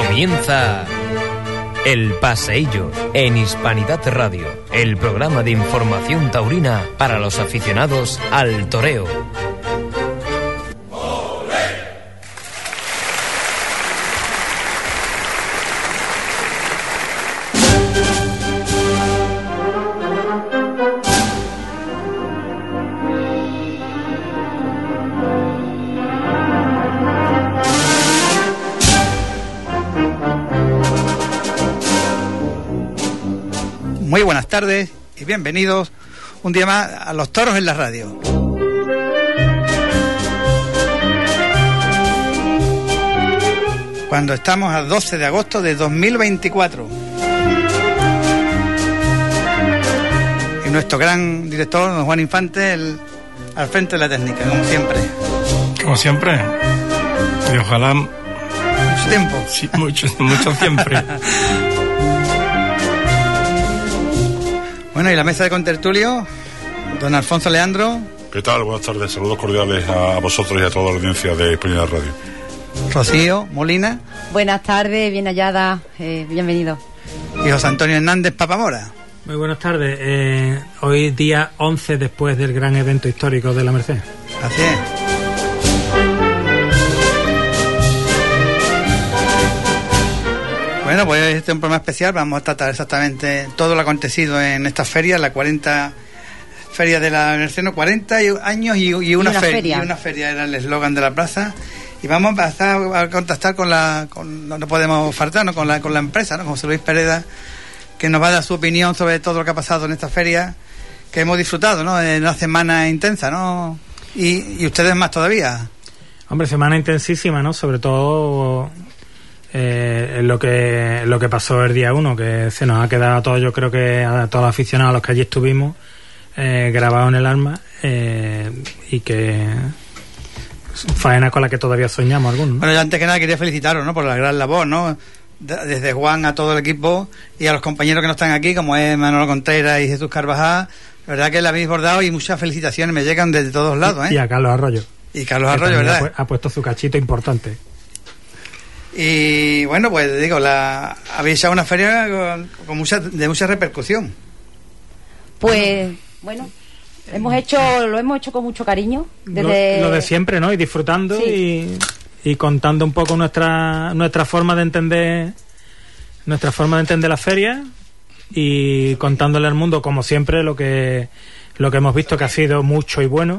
Comienza El Paseillo en Hispanidad Radio, el programa de información taurina para los aficionados al toreo. Muy buenas tardes y bienvenidos un día más a Los Toros en la Radio. Cuando estamos a 12 de agosto de 2024. Y nuestro gran director, don Juan Infante, al frente de la técnica, como siempre. Como siempre. Y ojalá... Mucho tiempo. Sí, mucho siempre. Bueno, y la mesa de contertulio, don Alfonso Leandro. ¿Qué tal? Buenas tardes, saludos cordiales a vosotros y a toda la audiencia de Hispanidad Radio. Rocío Molina. Buenas tardes, bien hallada, bienvenido. Y José Antonio Hernández Papamora. Muy buenas tardes, hoy día 11 después del gran evento histórico de la Merced. Así es. Bueno, pues este es un programa especial, vamos a tratar exactamente todo lo acontecido en esta feria, la 40 feria de la Merced, 40 años y una feria. Y una feria era el eslogan de la plaza. Y vamos a empezar a contactar no podemos faltar, ¿no? con la empresa, ¿no? Con José Luis Pereda, que nos va a dar su opinión sobre todo lo que ha pasado en esta feria, que hemos disfrutado, ¿no? En una semana intensa, ¿no? Y ustedes más todavía. Hombre, semana intensísima, ¿no? Sobre todo... lo que pasó el día 1, que se nos ha quedado a todos, yo creo que a todos los aficionados a los que allí estuvimos, grabado en el alma, y que faena con la que todavía soñamos algunos, ¿no? Bueno, yo antes que nada quería felicitaros, ¿no? Por la gran labor, ¿no? Desde Juan a todo el equipo y a los compañeros que no están aquí, como es Manolo Contreras y Jesús Carvajal. La verdad que la habéis bordado y muchas felicitaciones me llegan desde todos lados, ¿eh? Y a Carlos Arroyo. Y Carlos Arroyo, ¿verdad? Ha puesto su cachito importante. Y bueno, pues digo, habéis hecho una feria con de mucha repercusión. Pues bueno, lo hemos hecho con mucho cariño. Desde... Lo de siempre, ¿no? Y disfrutando, sí. y contando un poco nuestra forma de entender la feria, y contándole al mundo, como siempre, lo que hemos visto, que ha sido mucho y bueno.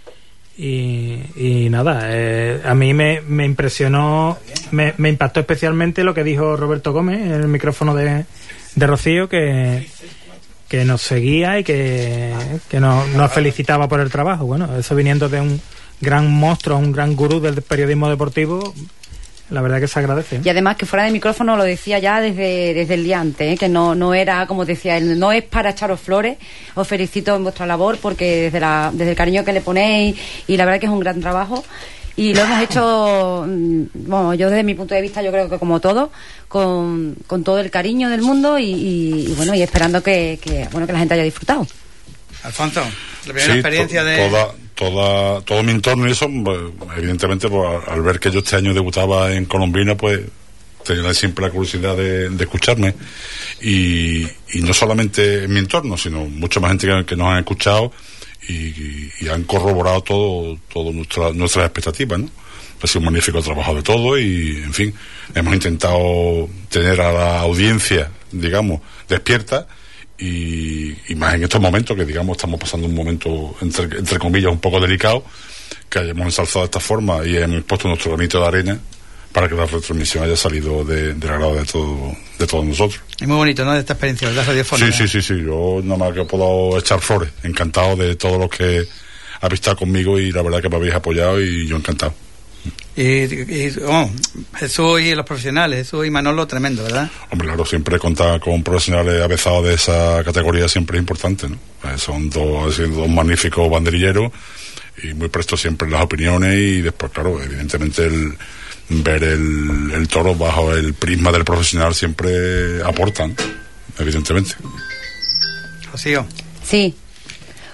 Y nada, a mí me impresionó, me impactó especialmente lo que dijo Roberto Gómez en el micrófono de Rocío, que nos seguía y que nos felicitaba por el trabajo. Bueno, eso viniendo de un gran monstruo, un gran gurú del periodismo deportivo, la verdad que se agradece. Y además que fuera de micrófono lo decía ya desde el día antes, que no era, como decía él, no es para echaros flores, os felicito en vuestra labor, porque desde el cariño que le ponéis, y la verdad que es un gran trabajo, y lo hemos hecho, bueno, yo desde mi punto de vista, yo creo que como todo, con todo el cariño del mundo, y bueno, y esperando que la gente haya disfrutado. Alfonso, la primera experiencia de... Todo mi entorno y eso, evidentemente, pues, al ver que yo este año debutaba en Colombina, pues tenía siempre la curiosidad de escucharme, y no solamente en mi entorno, sino mucha más gente que nos han escuchado y han corroborado todo nuestras expectativas, ¿no? Ha sido un magnífico trabajo de todo, y en fin, hemos intentado tener a la audiencia, digamos, despierta, y más en estos momentos que, digamos, estamos pasando un momento entre comillas un poco delicado, que hayamos ensalzado de esta forma y hemos puesto nuestro granito de arena para que la retransmisión haya salido del agrado de todos nosotros. Es muy bonito, ¿no?, de esta experiencia, ¿verdad?, radiofónica. Sí, yo nada más que puedo echar flores, encantado de todos los que habéis estado conmigo, y la verdad que me habéis apoyado, y yo encantado. Y Jesús y los profesionales, Jesús y Manolo, tremendo, ¿verdad? Hombre, claro, siempre contar con profesionales avezados de esa categoría siempre es importante, ¿no? Son dos magníficos banderilleros y muy prestos siempre en las opiniones, y después, claro, evidentemente ver el toro bajo el prisma del profesional siempre aportan, evidentemente. Rocío. Sí.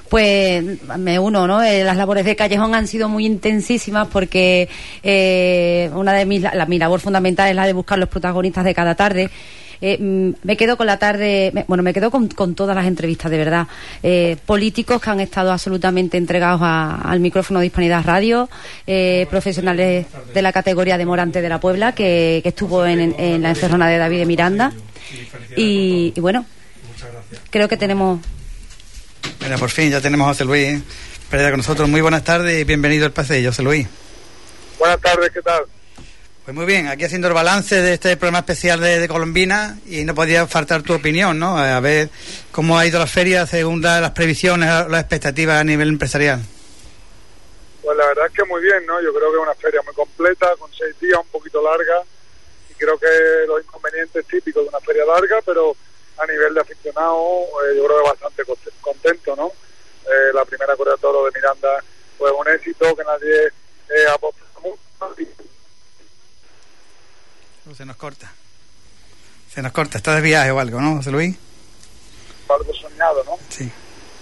Pues me uno, ¿no? Las labores de Callejón han sido muy intensísimas porque una de mi labor fundamental es la de buscar los protagonistas de cada tarde. Me quedo con la tarde, me quedo con todas las entrevistas, de verdad. Políticos que han estado absolutamente entregados al micrófono de Hispanidad Radio, profesionales de la categoría de Morante de la Puebla, que estuvo en la encerrona de David de Miranda. Y bueno, creo que tenemos... Mira, por fin ya tenemos a José Luis Pereda con nosotros. Muy buenas tardes y bienvenido al Paseillo, José Luis. Buenas tardes, ¿qué tal? Pues muy bien, aquí haciendo el balance de este programa especial de Colombina, y no podía faltar tu opinión, ¿no? A ver cómo ha ido la feria según las previsiones, las expectativas a nivel empresarial. Pues la verdad es que muy bien, ¿no? Yo creo que es una feria muy completa, con 6 días, un poquito larga, y creo que los inconvenientes típicos de una feria larga, pero a nivel de aficionado yo creo que bastante contento, ¿no? La primera corrida de toro de Miranda fue un éxito que nadie apostó mucho. Se nos corta, está de viaje o algo, ¿no, José Luis? Algo soñado, ¿no? Sí.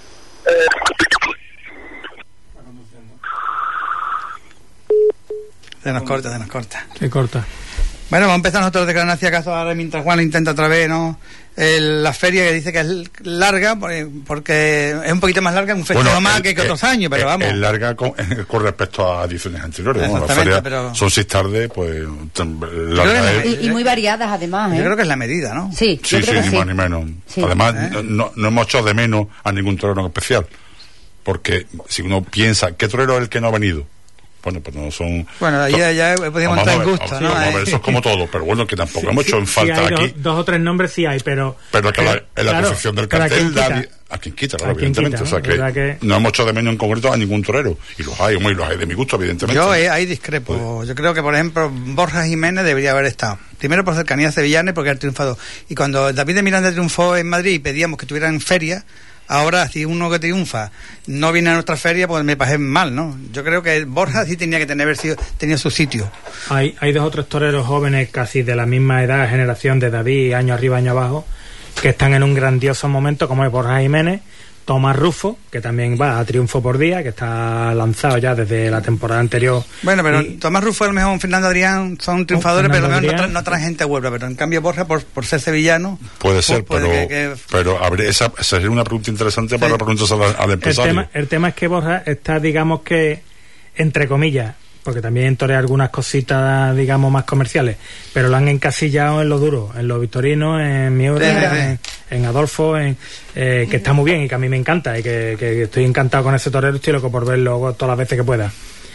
Se nos corta. Se corta. Bueno, vamos a empezar nosotros de Gran hacia caso ahora mientras Juan lo intenta otra vez, ¿no? La feria que dice que es larga, porque es un poquito más larga, un festival más que otros años, pero vamos. Es larga con respecto a ediciones anteriores. ¿no? La feria pero... son 6 tardes, pues... y muy variadas, además, ¿eh? Yo creo que es la medida, ¿no? Sí, sí, ni más ni menos. Sí. Además, no hemos hecho de menos a ningún torero en especial. Porque si uno piensa, ¿qué torero es el que no ha venido? Bueno, pues no son... Bueno, ahí ya podríamos entrar en gusto, ¿no? Vamos a ver, eso es como todo, pero bueno, que tampoco hemos hecho en falta hay aquí. Dos o tres nombres sí hay, pero que en la confección del cartel a quien quita, claro, evidentemente. Quita, ¿no? O sea que no hemos hecho de menos en concreto a ningún torero. Y los hay de mi gusto, evidentemente. Yo ahí discrepo. Pues... Yo creo que, por ejemplo, Borja Jiménez debería haber estado. Primero por cercanía sevillana y porque ha triunfado. Y cuando David de Miranda triunfó en Madrid y pedíamos que estuviera en feria, ahora, si uno que triunfa no viene a nuestra feria, pues me parece mal, ¿no? Yo creo que Borja sí tenía que tenía su sitio. Hay 2 o 3 toreros jóvenes casi de la misma edad, generación de David, año arriba, año abajo, que están en un grandioso momento, como es Borja Jiménez, Tomás Rufo, que también va a triunfo por día, que está lanzado ya desde la temporada anterior. Bueno, pero Tomás Rufo, a lo mejor Fernando Adrián son triunfadores, pero a lo mejor no traen gente a Huelva, pero en cambio Borja, por ser sevillano... Puede ser, pero esa sería una pregunta interesante para preguntas al empresario. El tema es que Borja está, digamos que, entre comillas, porque también torea algunas cositas, digamos, más comerciales, pero lo han encasillado en lo duro, en lo Victorino, en Miura, en Adolfo, que está muy bien y que a mí me encanta y que estoy encantado con ese torero, estoy loco por verlo todas las veces que pueda.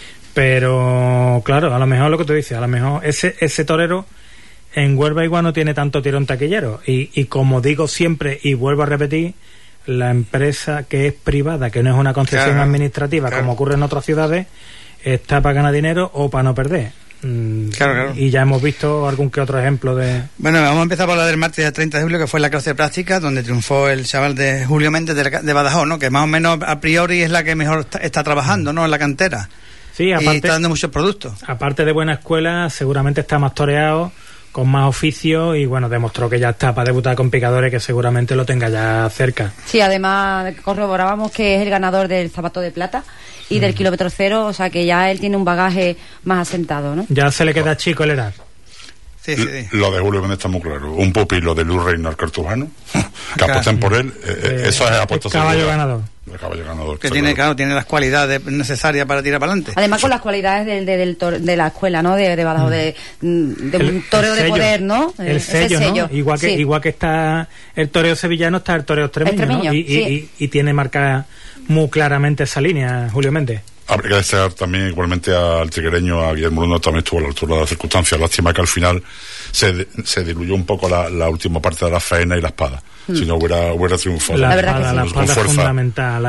Pero, claro, a lo mejor lo que tú dices, a lo mejor ese torero en Huelva igual no tiene tanto tirón taquillero y como digo siempre y vuelvo a repetir, la empresa que es privada, que no es una concesión administrativa como ocurre en otras ciudades, está para ganar dinero o para no perder. Claro. Y ya hemos visto algún que otro ejemplo de... Bueno, vamos a empezar por la del martes del 30 de julio, que fue la clase práctica, donde triunfó el chaval de Julio Méndez de Badajoz, ¿no? Que más o menos a priori es la que mejor está trabajando, ¿no? En la cantera. Sí, aparte, y está dando muchos productos. Aparte de buena escuela, seguramente está más toreado, con más oficio, y bueno, demostró que ya está para debutar con picadores, que seguramente lo tenga ya cerca. Sí, además corroborábamos que es el ganador del Zapato de Plata y del kilómetro cero, o sea que ya él tiene un bagaje más asentado, ¿no? Ya se le queda chico el Herar. Sí. Lo de Julio Méndez está muy claro. Un pupilo de Luis Reynal Cartujano, que apuesten por él, eso es apuesta segura. Caballo ganador. El caballo ganador. Que tiene las cualidades necesarias para tirar para adelante. Además con las cualidades de la escuela, ¿no? De Badajoz, de un toreo de poder, ¿no? El sello, ¿no? Igual que está el toreo sevillano, está el toreo extremeño, ¿no? Y tiene marcada muy claramente esa línea, Julio Méndez. Habría que desear también igualmente al triguereño, a Guillermo Luna, también estuvo a la altura de las circunstancias. Lástima que al final se diluyó un poco la última parte de la faena y la espada. Si no hubiera triunfado. La espada es fundamental.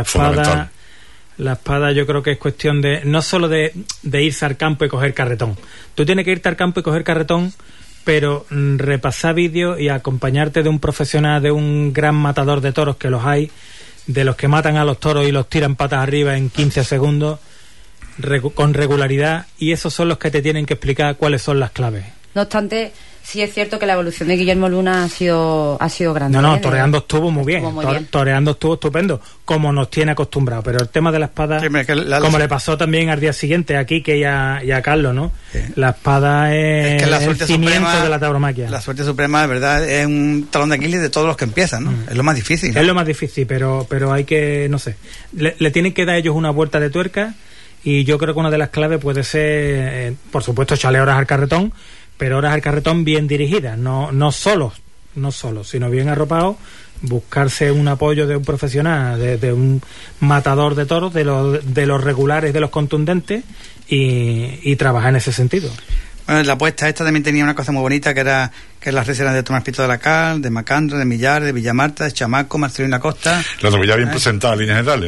La espada yo creo que es cuestión de no solo de irse al campo y coger carretón. Tú tienes que irte al campo y coger carretón, pero repasar vídeos y acompañarte de un profesional, de un gran matador de toros, que los hay, de los que matan a los toros y los tiran patas arriba en 15 segundos con regularidad, y esos son los que te tienen que explicar cuáles son las claves. No obstante, sí es cierto que la evolución de Guillermo Luna ha sido grande. No, toreando estuvo muy bien. Toreando estuvo estupendo, como nos tiene acostumbrados. Pero el tema de la espada, como le pasó también al día siguiente a Quique y a Carlos, ¿no? Sí. La espada es que el cimiento de la tauromaquia. La suerte suprema, de verdad, es un talón de Aquiles de todos los que empiezan, ¿no? Es lo más difícil, ¿no? Es lo más difícil, pero hay que, no sé, le tienen que dar ellos una vuelta de tuerca. Y yo creo que una de las claves puede ser, por supuesto, echarle horas al carretón, pero horas al carretón bien dirigidas, no solo, sino bien arropados, buscarse un apoyo de un profesional, de un matador de toros, de los regulares, de los contundentes, y trabajar en ese sentido. Bueno, la apuesta esta también tenía una cosa muy bonita, que era las reservas de Tomás Pito de la Cal, de Macandro, de Millar, de Villamarta, de Chamaco, Marcelino Acosta. La novilla bien presentada, líneas generales,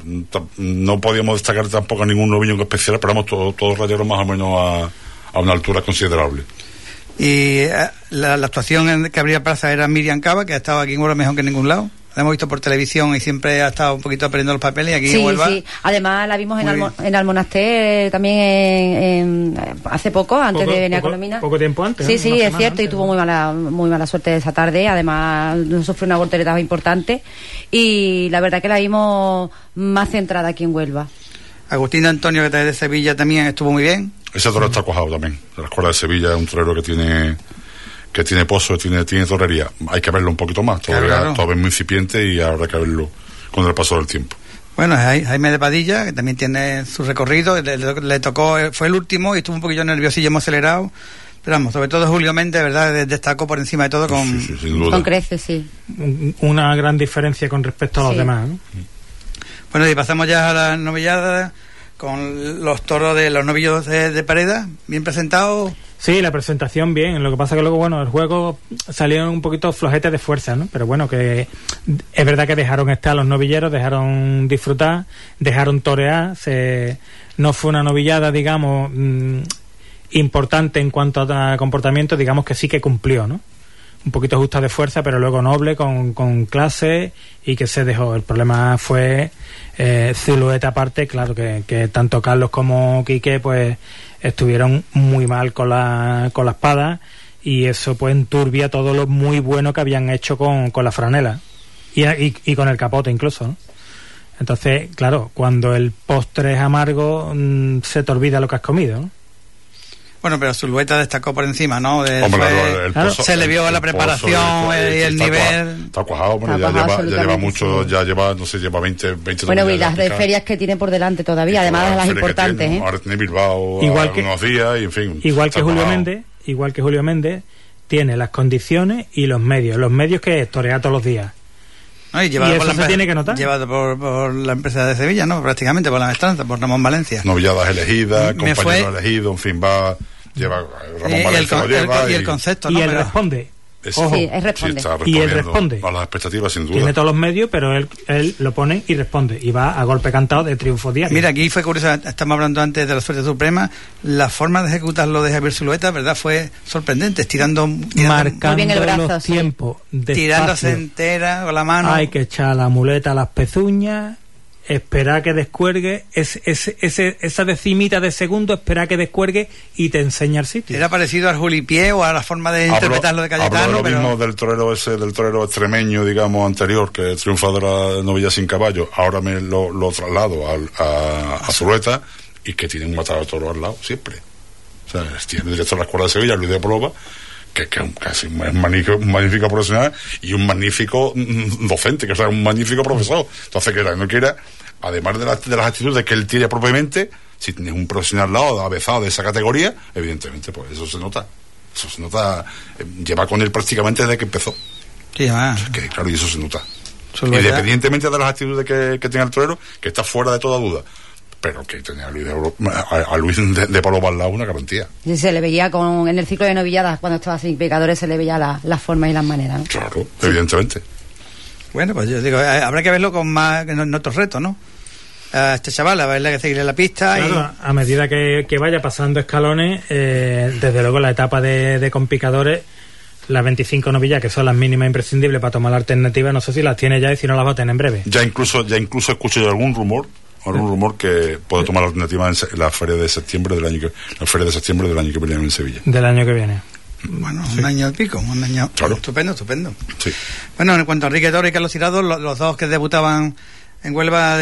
no podíamos destacar tampoco a ningún novillo especial, pero vamos todos rayeros más o menos a una altura considerable. Y la actuación que abría plaza era Miriam Cava, que ha estado aquí en Huelva mejor que en ningún lado. La hemos visto por televisión y siempre ha estado un poquito aprendiendo los papeles, y aquí en Huelva. Sí, además la vimos en Almonaster también hace poco, antes de venir a Colomina. Poco tiempo antes. Sí, es cierto, antes, y tuvo muy mala suerte esa tarde. Además sufrió una voltereta importante y la verdad que la vimos más centrada aquí en Huelva. Agustín Antonio, que trae de Sevilla, también estuvo muy bien. Ese toro está cuajado también. De la Escuela de Sevilla es un torero que tiene pozo, tiene torería. Hay que verlo un poquito más. Todavía es muy incipiente y habrá que verlo con el paso del tiempo. Bueno, Jaime de Padilla, que también tiene su recorrido, le tocó, fue el último y estuvo un poquillo nerviosillo, hemos acelerado. Pero vamos, sobre todo Julio Méndez, ¿verdad? Destacó por encima de todo con creces, sí. Una gran diferencia con respecto a los demás, ¿no? Bueno, y pasamos ya a la novillada con los toros de los novillos de Pereda, bien presentados. Sí, la presentación bien, lo que pasa que luego, bueno, el juego salió un poquito flojete de fuerza, ¿no? Pero bueno, que es verdad que dejaron estar los novilleros, dejaron disfrutar, dejaron torear, no fue una novillada, digamos, importante en cuanto a comportamiento, digamos que sí que cumplió, ¿no? Un poquito justa de fuerza, pero luego noble, con clase, y que se dejó. El problema fue silueta aparte, claro que tanto Carlos como Quique pues estuvieron muy mal con la espada, y eso pues enturbia todo lo muy bueno que habían hecho con la franela y con el capote incluso, ¿no? Entonces, claro, cuando el postre es amargo, se te olvida lo que has comido, ¿no? Bueno, pero Zulueta destacó por encima, ¿no? Se le vio la preparación y el nivel. Está cuajado, bueno, ya lleva mucho, no sé, lleva 20 bueno, y las de ferias que tiene por delante todavía, además de las importantes, Ahora tiene Bilbao unos días, y en fin. Igual que Julio Méndez, tiene las condiciones y los medios que es torear todos los días. No, y eso se tiene que notar. Llevado por la empresa de Sevilla, ¿no? Prácticamente por la maestranza, por Ramón Valencia. Novilladas elegidas, compañeros elegidos, en fin, lleva Ramón Valencia. Y el concepto, ¿no? Y él responde. Ojo, sí, él responde. Y él responde. A las expectativas, sin duda. Tiene todos los medios, pero él lo pone y responde. Y va a golpe cantado de triunfo diario. Mira, aquí fue curioso, estamos hablando antes de la suerte suprema. La forma de ejecutarlo de Javier Zulueta, ¿verdad? Fue sorprendente, marcando bien el brazo, los tiempos. Tirándose entera con la mano. Hay que echar la muleta a las pezuñas, esperar que descuelgue, esa decimita de segundo, esperar que descuelgue y te enseña el sitio. Era parecido al julipié o a la forma de interpretarlo de Cayetano. Hablo mismo del torero extremeño, digamos, anterior, que triunfa de la novilla sin caballo. Ahora me lo traslado a Zulueta, y que tiene un matador de toro al lado siempre. O sea, tiene el director de la Escuela de Sevilla, Luis de Polova, que es un magnífico profesional y un magnífico docente, que es un magnífico profesor. Entonces, que no quiera, además de las actitudes que él tiene propiamente, si tienes un profesional al lado, avezado de esa categoría, evidentemente, pues eso se nota. Lleva con él prácticamente desde que empezó. Sí, claro, y eso se nota. Independientemente de las actitudes que tenga el torero, que está fuera de toda duda. Pero que tenía a Luis de Paloma al lado, una garantía. Y se le veía en el ciclo de novilladas, cuando estaba sin pecadores, se le veía las formas y las maneras, ¿no? Claro, evidentemente. Bueno, pues yo digo, habrá que verlo con más en otros retos, ¿no? A este chaval, a verle que seguirle la pista. Claro, a medida que vaya pasando escalones, desde luego la etapa de compicadores, las 25 novillas, que son las mínimas imprescindibles para tomar la alternativa, no sé si las tiene ya y si no las va a tener en breve. Ya incluso escucho yo algún rumor que puede tomar la alternativa en la feria de septiembre del año que viene en Sevilla. Del año que viene. Bueno, un año y pico, un año. Claro. Estupendo. Sí. Bueno, en cuanto a Enrique Toro y Carlos Tirado, los dos que debutaban en Huelva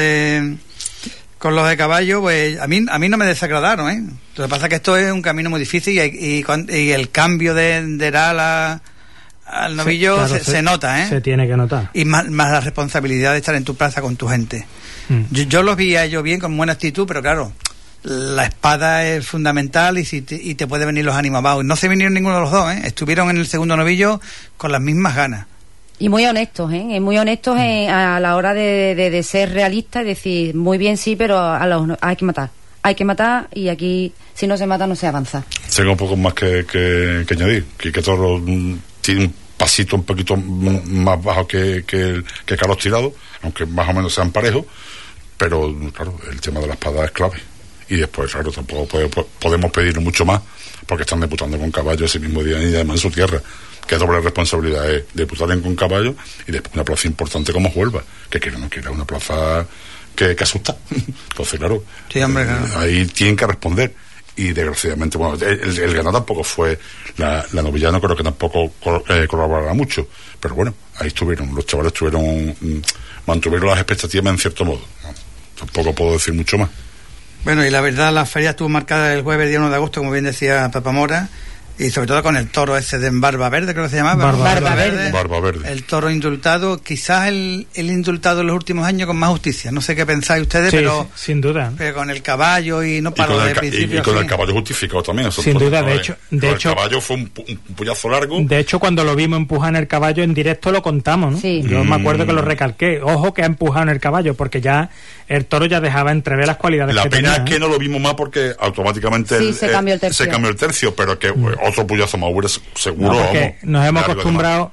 con los de caballo, pues a mí no me desagradaron, ¿eh? Lo que pasa es que esto es un camino muy difícil y el cambio de Heral al novillo claro, se nota, ¿eh? Se tiene que notar. Y más la responsabilidad de estar en tu plaza con tu gente. Yo los vi a ellos bien, con buena actitud, pero claro, la espada es fundamental y te puede venir los ánimos abajo. No se vinieron ninguno de los dos, ¿eh? Estuvieron en el segundo novillo con las mismas ganas. Y muy honestos, ¿eh? Muy honestos a la hora de ser realistas y decir, muy bien sí, pero hay que matar. Hay que matar y aquí, si no se mata, no se avanza. Tengo un poco más que añadir. Que Toro tiene un pasito un poquito más bajo que Carlos Tirado, aunque más o menos sean parejos, pero claro, el tema de la espada es clave. Y después, claro, tampoco podemos pedir mucho más, porque están debutando con caballo ese mismo día y además en su tierra. Que doble responsabilidad es debutar con caballo y después una plaza importante como Huelva, que no quiera una plaza que asusta. Entonces, claro, sí, hombre, claro, ahí tienen que responder. Y desgraciadamente, bueno, el ganado tampoco fue, la novilla no creo que tampoco colaborará mucho, pero bueno, ahí estuvieron, los chavales mantuvieron las expectativas en cierto modo. No, tampoco puedo decir mucho más. Bueno, y la verdad, la feria estuvo marcada el jueves, día 1 de agosto, como bien decía Pepa Mora, y sobre todo con el toro ese de Barba Verde, creo que se llamaba. Barba Verde. El toro indultado, quizás el indultado en los últimos años con más justicia. No sé qué pensáis ustedes, sí, pero sin duda. Pero con el caballo y no paró de principio. Y con el caballo justificado también. Sin duda, de hecho. El caballo fue un puñazo largo. De hecho, cuando lo vimos empujar en el caballo en directo lo contamos, ¿no? Sí. Yo me acuerdo que lo recalqué. Ojo que ha empujado en el caballo, porque ya el toro ya dejaba entrever las cualidades que tenía. La pena es que no lo vimos más porque automáticamente se cambió el tercio. Pero que otro puñazo más hubiera seguro. Nos hemos acostumbrado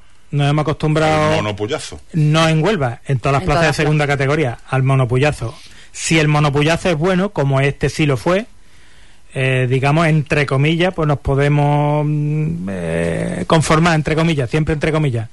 al monopullazo. No en Huelva, en todas las plazas de segunda categoría, al monopullazo. Si el monopullazo es bueno, como este sí lo fue, digamos, entre comillas, pues nos podemos conformar, entre comillas, siempre entre comillas.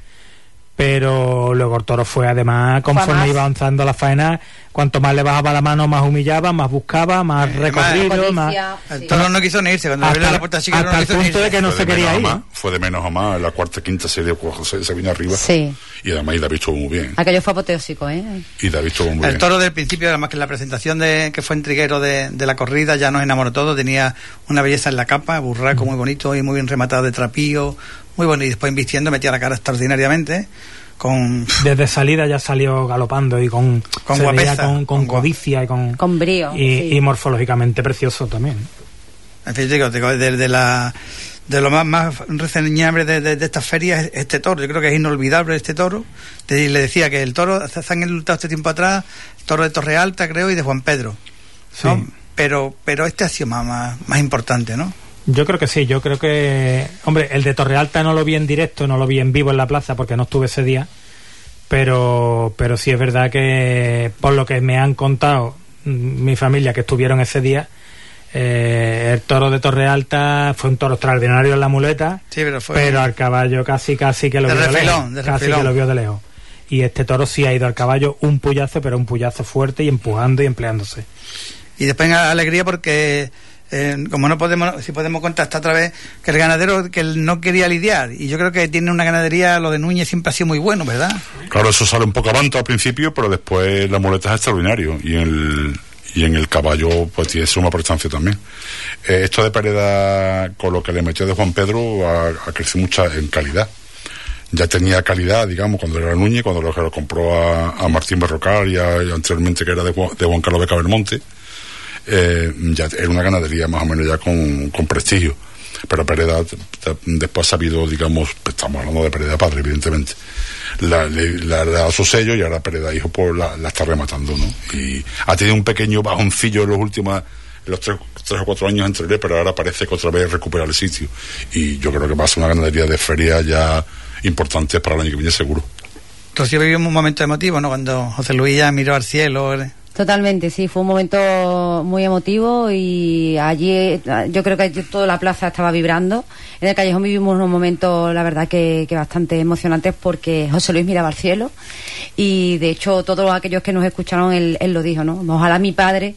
Pero luego el toro fue, además, conforme iba avanzando la faena, cuanto más le bajaba la mano, más humillaba, más buscaba, más recorrido, más... El toro no quiso ni irse, cuando abrió la puerta chica hasta no el punto de que no se quería ir. Fue de menos a más, en la cuarta, quinta serie se vino arriba. Sí. Y además David estuvo muy bien. Aquello fue apoteósico, ¿eh? Y David estuvo muy bien. El toro del principio, además que en la presentación que fue en Triguero de la corrida, ya nos enamoró todo, tenía una belleza en la capa, burraco muy bonito y muy bien rematado de trapío, muy bueno, y después invistiendo metía la cara extraordinariamente. Desde salida ya salió galopando y con guapesa, con codicia y con brío y morfológicamente precioso también. En fin, digo, de lo más reseñable de estas ferias es este toro. Yo creo que es inolvidable este toro. Le decía que el toro se han indultado este tiempo atrás, toro de Torre Alta, creo, y de Juan Pedro, ¿no? Sí. Pero este ha sido más importante, ¿no? Yo creo que sí, yo creo que... Hombre, el de Torrealta no lo vi en directo, no lo vi en vivo en la plaza porque no estuve ese día, pero sí es verdad que por lo que me han contado mi familia que estuvieron ese día, el toro de Torrealta fue un toro extraordinario en la muleta, sí, pero al caballo casi que lo vio de lejos, casi que lo vio de lejos. Y este toro sí ha ido al caballo un puyazo, pero un puyazo fuerte y empujando y empleándose. Y después alegría porque... como no podemos, si podemos contar esta otra vez, que el ganadero que él no quería lidiar, y yo creo que tiene una ganadería, lo de Núñez siempre ha sido muy bueno, ¿verdad? Claro, eso sale un poco avanto al principio, pero después la muleta es extraordinario y en el caballo pues tiene suma prestancia también. Esto de Pereda, con lo que le metió de Juan Pedro, ha crecido mucho en calidad. Ya tenía calidad, digamos, cuando era Núñez, cuando lo compró a Martín Berrocal y anteriormente que era de Juan Carlos Beca Belmonte. Ya era una ganadería más o menos ya con prestigio, pero Pereda después ha sabido, digamos, estamos hablando de Pereda padre, evidentemente, le ha dado su sello y ahora Pereda hijo pues la está rematando, ¿no? Y ha tenido un pequeño bajoncillo en los 3 o 4 años entre pero ahora parece que otra vez recupera el sitio y yo creo que va a ser una ganadería de feria ya importante para el año que viene seguro. Entonces vivimos un momento emotivo, ¿no? Cuando José Luis ya miró al cielo. Totalmente, sí, fue un momento muy emotivo y allí yo creo que toda la plaza estaba vibrando. En el callejón vivimos unos momentos, la verdad, que bastante emocionantes porque José Luis miraba al cielo y de hecho todos aquellos que nos escucharon, él lo dijo, ¿no? Ojalá mi padre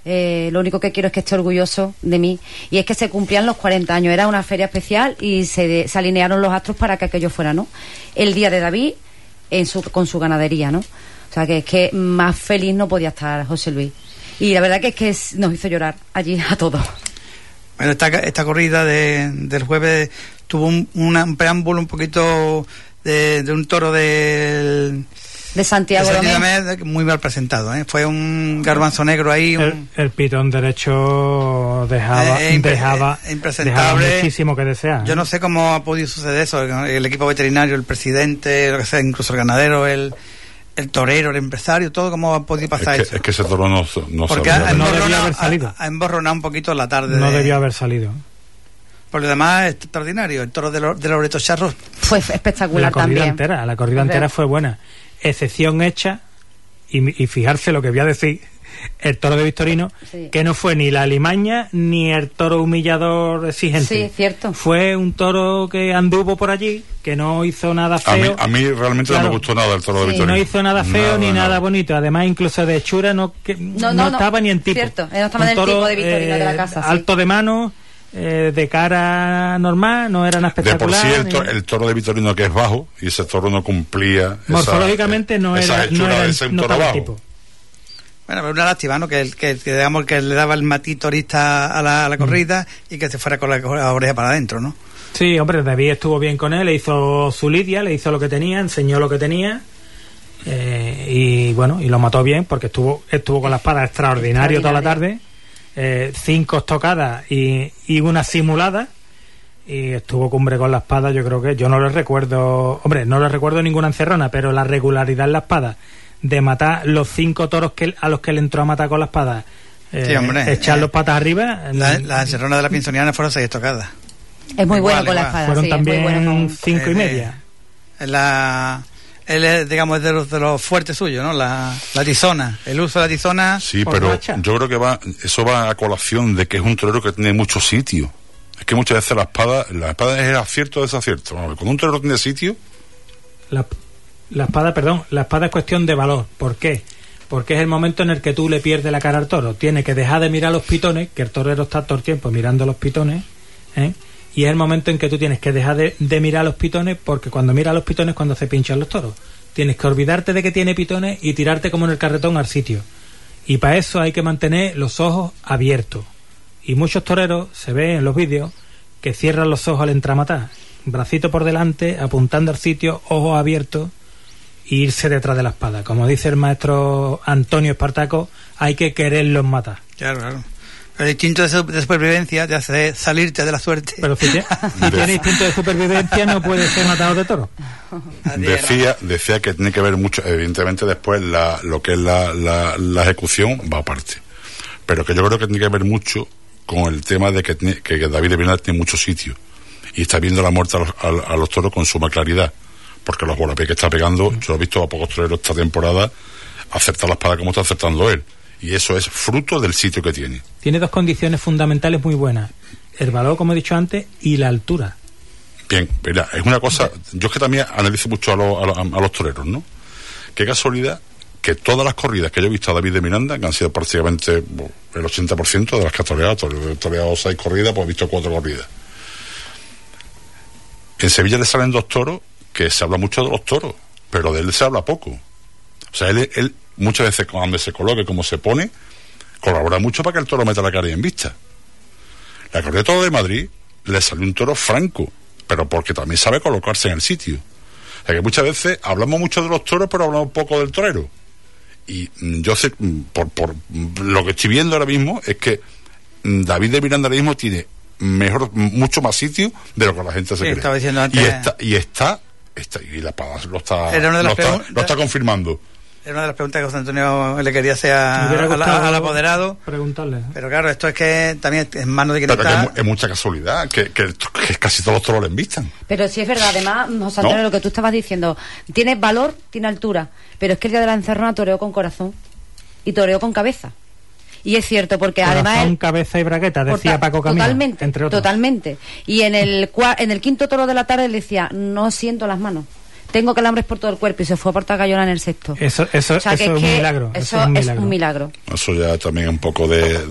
lo único que quiero es que esté orgulloso de mí. Y es que se cumplían los 40 años, era una feria especial y se alinearon los astros para que aquello fuera, ¿no? El día de David con su ganadería, ¿no? O sea, que es que más feliz no podía estar José Luis. Y la verdad que es que nos hizo llorar allí a todos. Bueno, esta corrida del jueves tuvo un preámbulo un poquito de un toro de Santiago Domés, muy mal presentado, ¿eh? Fue un garbanzo negro ahí. El pitón derecho dejaba muchísimo que desear. Yo no sé cómo ha podido suceder eso. El equipo veterinario, el presidente, lo que sea, incluso el ganadero, el torero, el empresario, todo, cómo ha podido pasar eso. Es que ese toro no porque no debió haber salido. Ha emborronado un poquito la tarde. No debió haber salido. Por lo demás es extraordinario. El toro de Loreto Charros fue espectacular también. La corrida entera fue buena. Excepción hecha, y fijarse lo que voy a decir, el toro de Victorino, sí, que no fue ni la alimaña ni el toro humillador exigente. Sí, cierto. Fue un toro que anduvo por allí, que no hizo nada feo. A mí realmente no me gustó nada el toro de Victorino. No hizo nada feo ni nada bonito. Además, incluso de hechura no estaba ni en tipo. Cierto, no estaba en el tipo de Victorino de la casa. Alto de mano, de cara normal, no era nada espectacular. De por sí el toro de Victorino, que es bajo, y ese toro no cumplía morfológicamente no era un toro bajo. Tipo. Bueno, pero una lástima, ¿no? Que digamos que le daba el matiz turista a la corrida y que se fuera con la oreja para adentro, ¿no? Sí, hombre, David estuvo bien con él, le hizo su lidia, le hizo lo que tenía, enseñó lo que tenía, y bueno, y lo mató bien porque estuvo con la espada extraordinario toda la tarde. 5 estocadas y una simulada, y estuvo cumbre con la espada. Yo creo que no le recuerdo ninguna encerrona, pero la regularidad en la espada de matar los 5 toros a los que le entró a matar con la espada, sí, hombre, echar los patas arriba. La encerrona de la Pinzoniana fueron 6 estocadas. Es muy bueno con la espada. Fueron también 5 y media. Él es, digamos, de los fuertes suyos, ¿no? La tizona, el uso de la tizona. Sí, pero yo creo que eso va a colación de que es un torero que tiene mucho sitio. Es que muchas veces la espada es acierto o desacierto. Cuando un torero tiene sitio... La espada es cuestión de valor. ¿Por qué? Porque es el momento en el que tú le pierdes la cara al toro. Tiene que dejar de mirar los pitones, que el torero está todo el tiempo mirando los pitones, y es el momento en que tú tienes que dejar de mirar los pitones, porque cuando miras los pitones es cuando se pinchan los toros. Tienes que olvidarte de que tiene pitones y tirarte como en el carretón al sitio. Y para eso hay que mantener los ojos abiertos. Y muchos toreros, se ve en los vídeos, que cierran los ojos al entramatar. Bracito por delante, apuntando al sitio, ojos abiertos, e irse detrás de la espada. Como dice el maestro Antonio Espartaco, hay que quererlos matar. Claro. El instinto de supervivencia te hace salirte de la suerte. Pero si tiene instinto de supervivencia, no puede ser matado de toro. Decía que tiene que ver mucho, evidentemente después lo que es la ejecución va aparte. Pero que yo creo que tiene que ver mucho con el tema de que David de Bernal tiene mucho sitio. Y está viendo la muerte a los toros con suma claridad. Porque los guarapiés que está pegando, yo he visto a pocos toreros esta temporada acertar la espada como está acertando él. Y eso es fruto del sitio que tiene. Tiene 2 condiciones fundamentales muy buenas: el valor, como he dicho antes, y la altura. Bien, mira, es una cosa... Yo es que también analizo mucho a los toreros, ¿no? Qué casualidad que todas las corridas que yo he visto a David de Miranda, que han sido prácticamente el 80% de las que ha toreado 6 corridas, pues he visto 4 corridas. En Sevilla le salen 2 toros, que se habla mucho de los toros, pero de él se habla poco. O sea, él muchas veces, cuando se coloque, como se pone, colabora mucho para que el toro meta la cara en vista. La corrida de toro de Madrid le salió un toro franco, pero porque también sabe colocarse en el sitio. O sea, que muchas veces hablamos mucho de los toros, pero hablamos poco del torero. Y yo sé, por lo que estoy viendo ahora mismo, es que David de Miranda ahora mismo tiene mucho más sitio de lo que la gente se cree. Estaba diciendo antes... Y la espada lo está confirmando. Era una de las preguntas que José Antonio le quería hacer al apoderado. Preguntarle. Pero claro, esto es que también es mano de quien pero está... es mucha casualidad que casi todos los toros le envistan. Pero sí es verdad, además, José Antonio, lo que tú estabas diciendo, tiene valor, tiene altura, pero es que el día de la encerrona toreó con corazón y toreó con cabeza. Y es cierto, porque corazón, además... cabeza y bragueta, decía Paco Camino, entre otros. Totalmente. Y en el 5º toro de la tarde le decía, no siento las manos. tengo calambres por todo el cuerpo y se fue a Portacayola en el sexto. Eso es un milagro. Eso es un milagro. Eso ya también un poco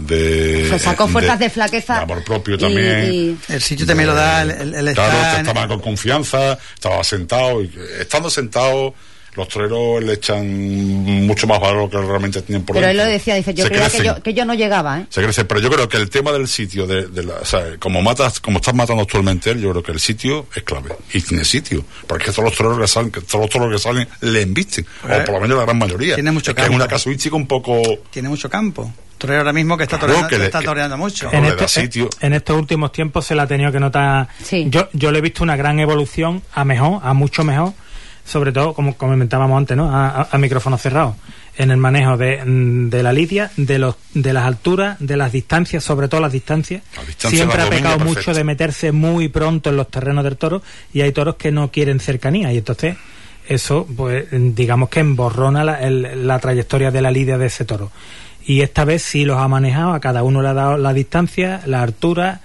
de sacó fuerzas de flaqueza. De amor propio también. El sitio también lo da el estar. Claro, estaba con confianza, estaba sentado. Estando sentado, los toreros le echan mucho más valor que realmente tienen por dentro. Pero dentro. él lo decía, dice, yo creía que yo no llegaba, ¿eh? Se crece, pero yo creo que el tema del sitio, o sea, como estás matando actualmente él, yo creo que el sitio es clave. Y tiene sitio. Porque todos los toreros que salen le embisten. O por lo menos la gran mayoría. Tiene mucho campo. Es una casuística un poco... Tiene mucho campo. Torero ahora mismo que está toreando mucho. En estos últimos tiempos se la ha tenido que notar. Sí. Yo le he visto una gran evolución a mucho mejor, sobre todo, como comentábamos antes, ¿no? A micrófono cerrado, en el manejo de la lidia, de las alturas, de las distancias, sobre todo las distancias. Siempre ha pecado mucho de meterse muy pronto en los terrenos del toro, y hay toros que no quieren cercanía, y entonces eso, pues, digamos que emborrona la trayectoria de la lidia de ese toro. Y esta vez sí los ha manejado, a cada uno le ha dado la distancia, la altura,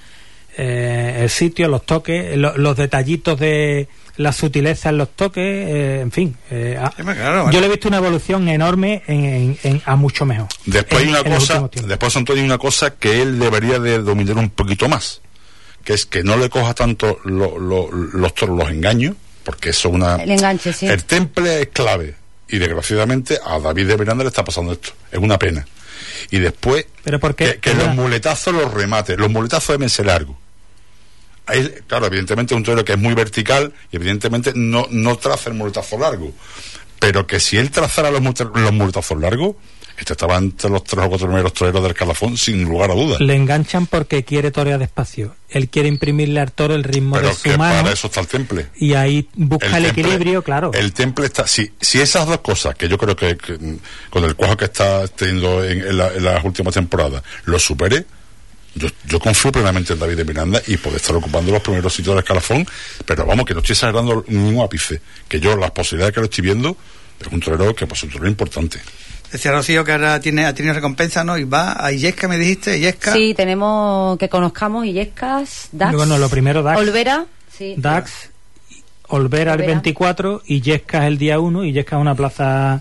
el sitio, los toques, los detallitos de las sutilezas en los toques, en fin. Yo le he visto una evolución enorme a mucho mejor. Después Antonio, hay una cosa que él debería de dominar un poquito más, que es que no le coja tanto los toros, los engaños, porque eso es el enganche, sí. El temple es clave, y desgraciadamente a David de Miranda le está pasando esto, es una pena. Y después ¿pero por qué? Que los muletazos los remate, los muletazos deben ser largos. Claro, evidentemente es un torero que es muy vertical y evidentemente no traza el muletazo largo, pero que si él trazara los muletazos largos, estaba entre los 3 o 4 primeros toreros del escalafón sin lugar a dudas. Le enganchan porque quiere torear despacio, él quiere imprimirle al toro el ritmo de su mano, para eso está el temple, y ahí busca el equilibrio, claro. El temple está, si esas dos cosas, que yo creo que con el cuajo que está teniendo en las últimas temporadas, lo supere, yo confío plenamente en David de Miranda y puede estar ocupando los primeros sitios del escalafón, pero vamos, que no estoy exagerando ningún ápice, que yo las posibilidades que lo estoy viendo es un torero que pues un torero importante. Decía Rocío que ahora ha tenido recompensa, ¿no? Y va a Illesca, me dijiste, Illesca. Sí, tenemos que conozcamos Illescas, Dax. Bueno, lo primero Dax. Olvera, sí. Dax, Olvera el 24, Illescas el día 1, Illescas es una plaza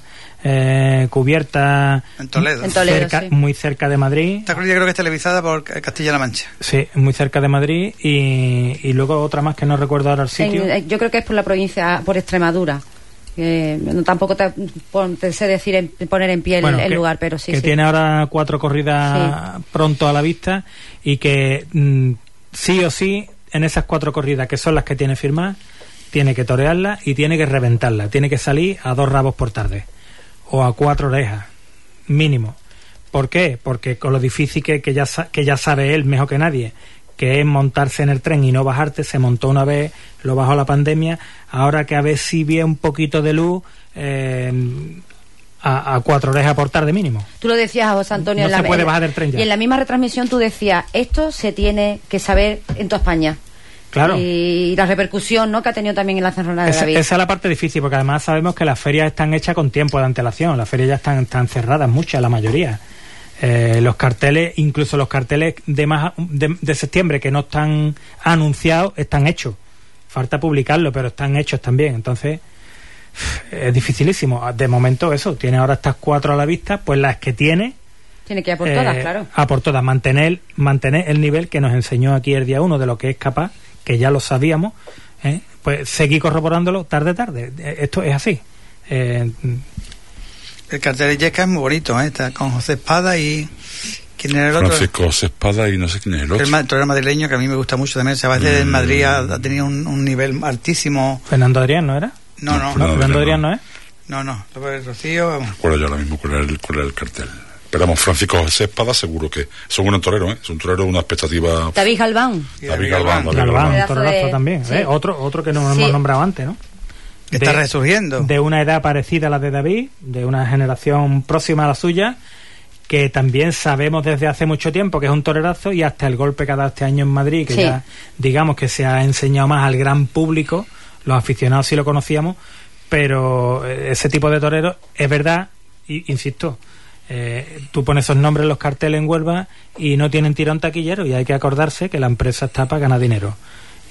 cubierta en Toledo, sí. Muy cerca de Madrid. Esta corrida creo que es televisada por Castilla-La Mancha. Sí, muy cerca de Madrid, y luego otra más que no recuerdo ahora el sitio. Yo creo que es por la provincia, por Extremadura. Tampoco te sé decir poner en pie el lugar, pero sí. Que tiene ahora 4 corridas pronto a la vista, y que sí o sí, en esas 4 corridas, que son las que tiene firmadas, tiene que torearla y tiene que reventarla. Tiene que salir a 2 rabos por tarde, o a 4 orejas mínimo. ¿Por qué? Porque con lo difícil que ya sabe él mejor que nadie, que es montarse en el tren y no bajarte. Se montó una vez, lo bajó la pandemia, ahora que a ver si ve un poquito de luz, a 4 orejas por tarde mínimo. Tú lo decías, José Antonio, no se puede bajar del tren ya. Y en la misma retransmisión tú decías, esto se tiene que saber en toda España. Claro. Y la repercusión, ¿no?, que ha tenido también en la Cerrona de David. Esa es la parte difícil, porque además sabemos que las ferias están hechas con tiempo de antelación. Las ferias ya están cerradas, muchas, la mayoría. Los carteles, incluso los carteles de septiembre que no están anunciados, están hechos. Falta publicarlo, pero están hechos también. Entonces, es dificilísimo. De momento, eso, tiene ahora estas 4 a la vista, pues las que tiene que ir a por todas, claro. A por todas, mantener el nivel que nos enseñó aquí el día 1 de lo que es capaz, que ya lo sabíamos, pues seguir corroborándolo tarde. Esto es así. El cartel de Illesca es muy bonito, está con José Espada y... ¿quién era el otro? Francisco José Espada, y no sé quién es el otro. El torero madrileño, que a mí me gusta mucho también. Se va desde Madrid, ha tenido un nivel altísimo. ¿Fernando Adrián no era? No. ¿Fernando Adrián no es? No. Rocío... Recuerdo yo ahora mismo cuál era el cartel. Pero vamos, Francisco José Espada seguro que es un buen torero, es un torero de una expectativa. David Galván. David Galván, un torazo también, sí. Otro que no hemos nombrado antes, ¿no? Que está resurgiendo. De una edad parecida a la de David, de una generación próxima a la suya, que también sabemos desde hace mucho tiempo que es un torerazo, y hasta el golpe que ha dado este año en Madrid, que ya digamos que se ha enseñado más al gran público. Los aficionados sí lo conocíamos, pero ese tipo de toreros, es verdad, insisto, tú pones esos nombres en los carteles en Huelva y no tienen tirón taquillero, y hay que acordarse que la empresa está para ganar dinero,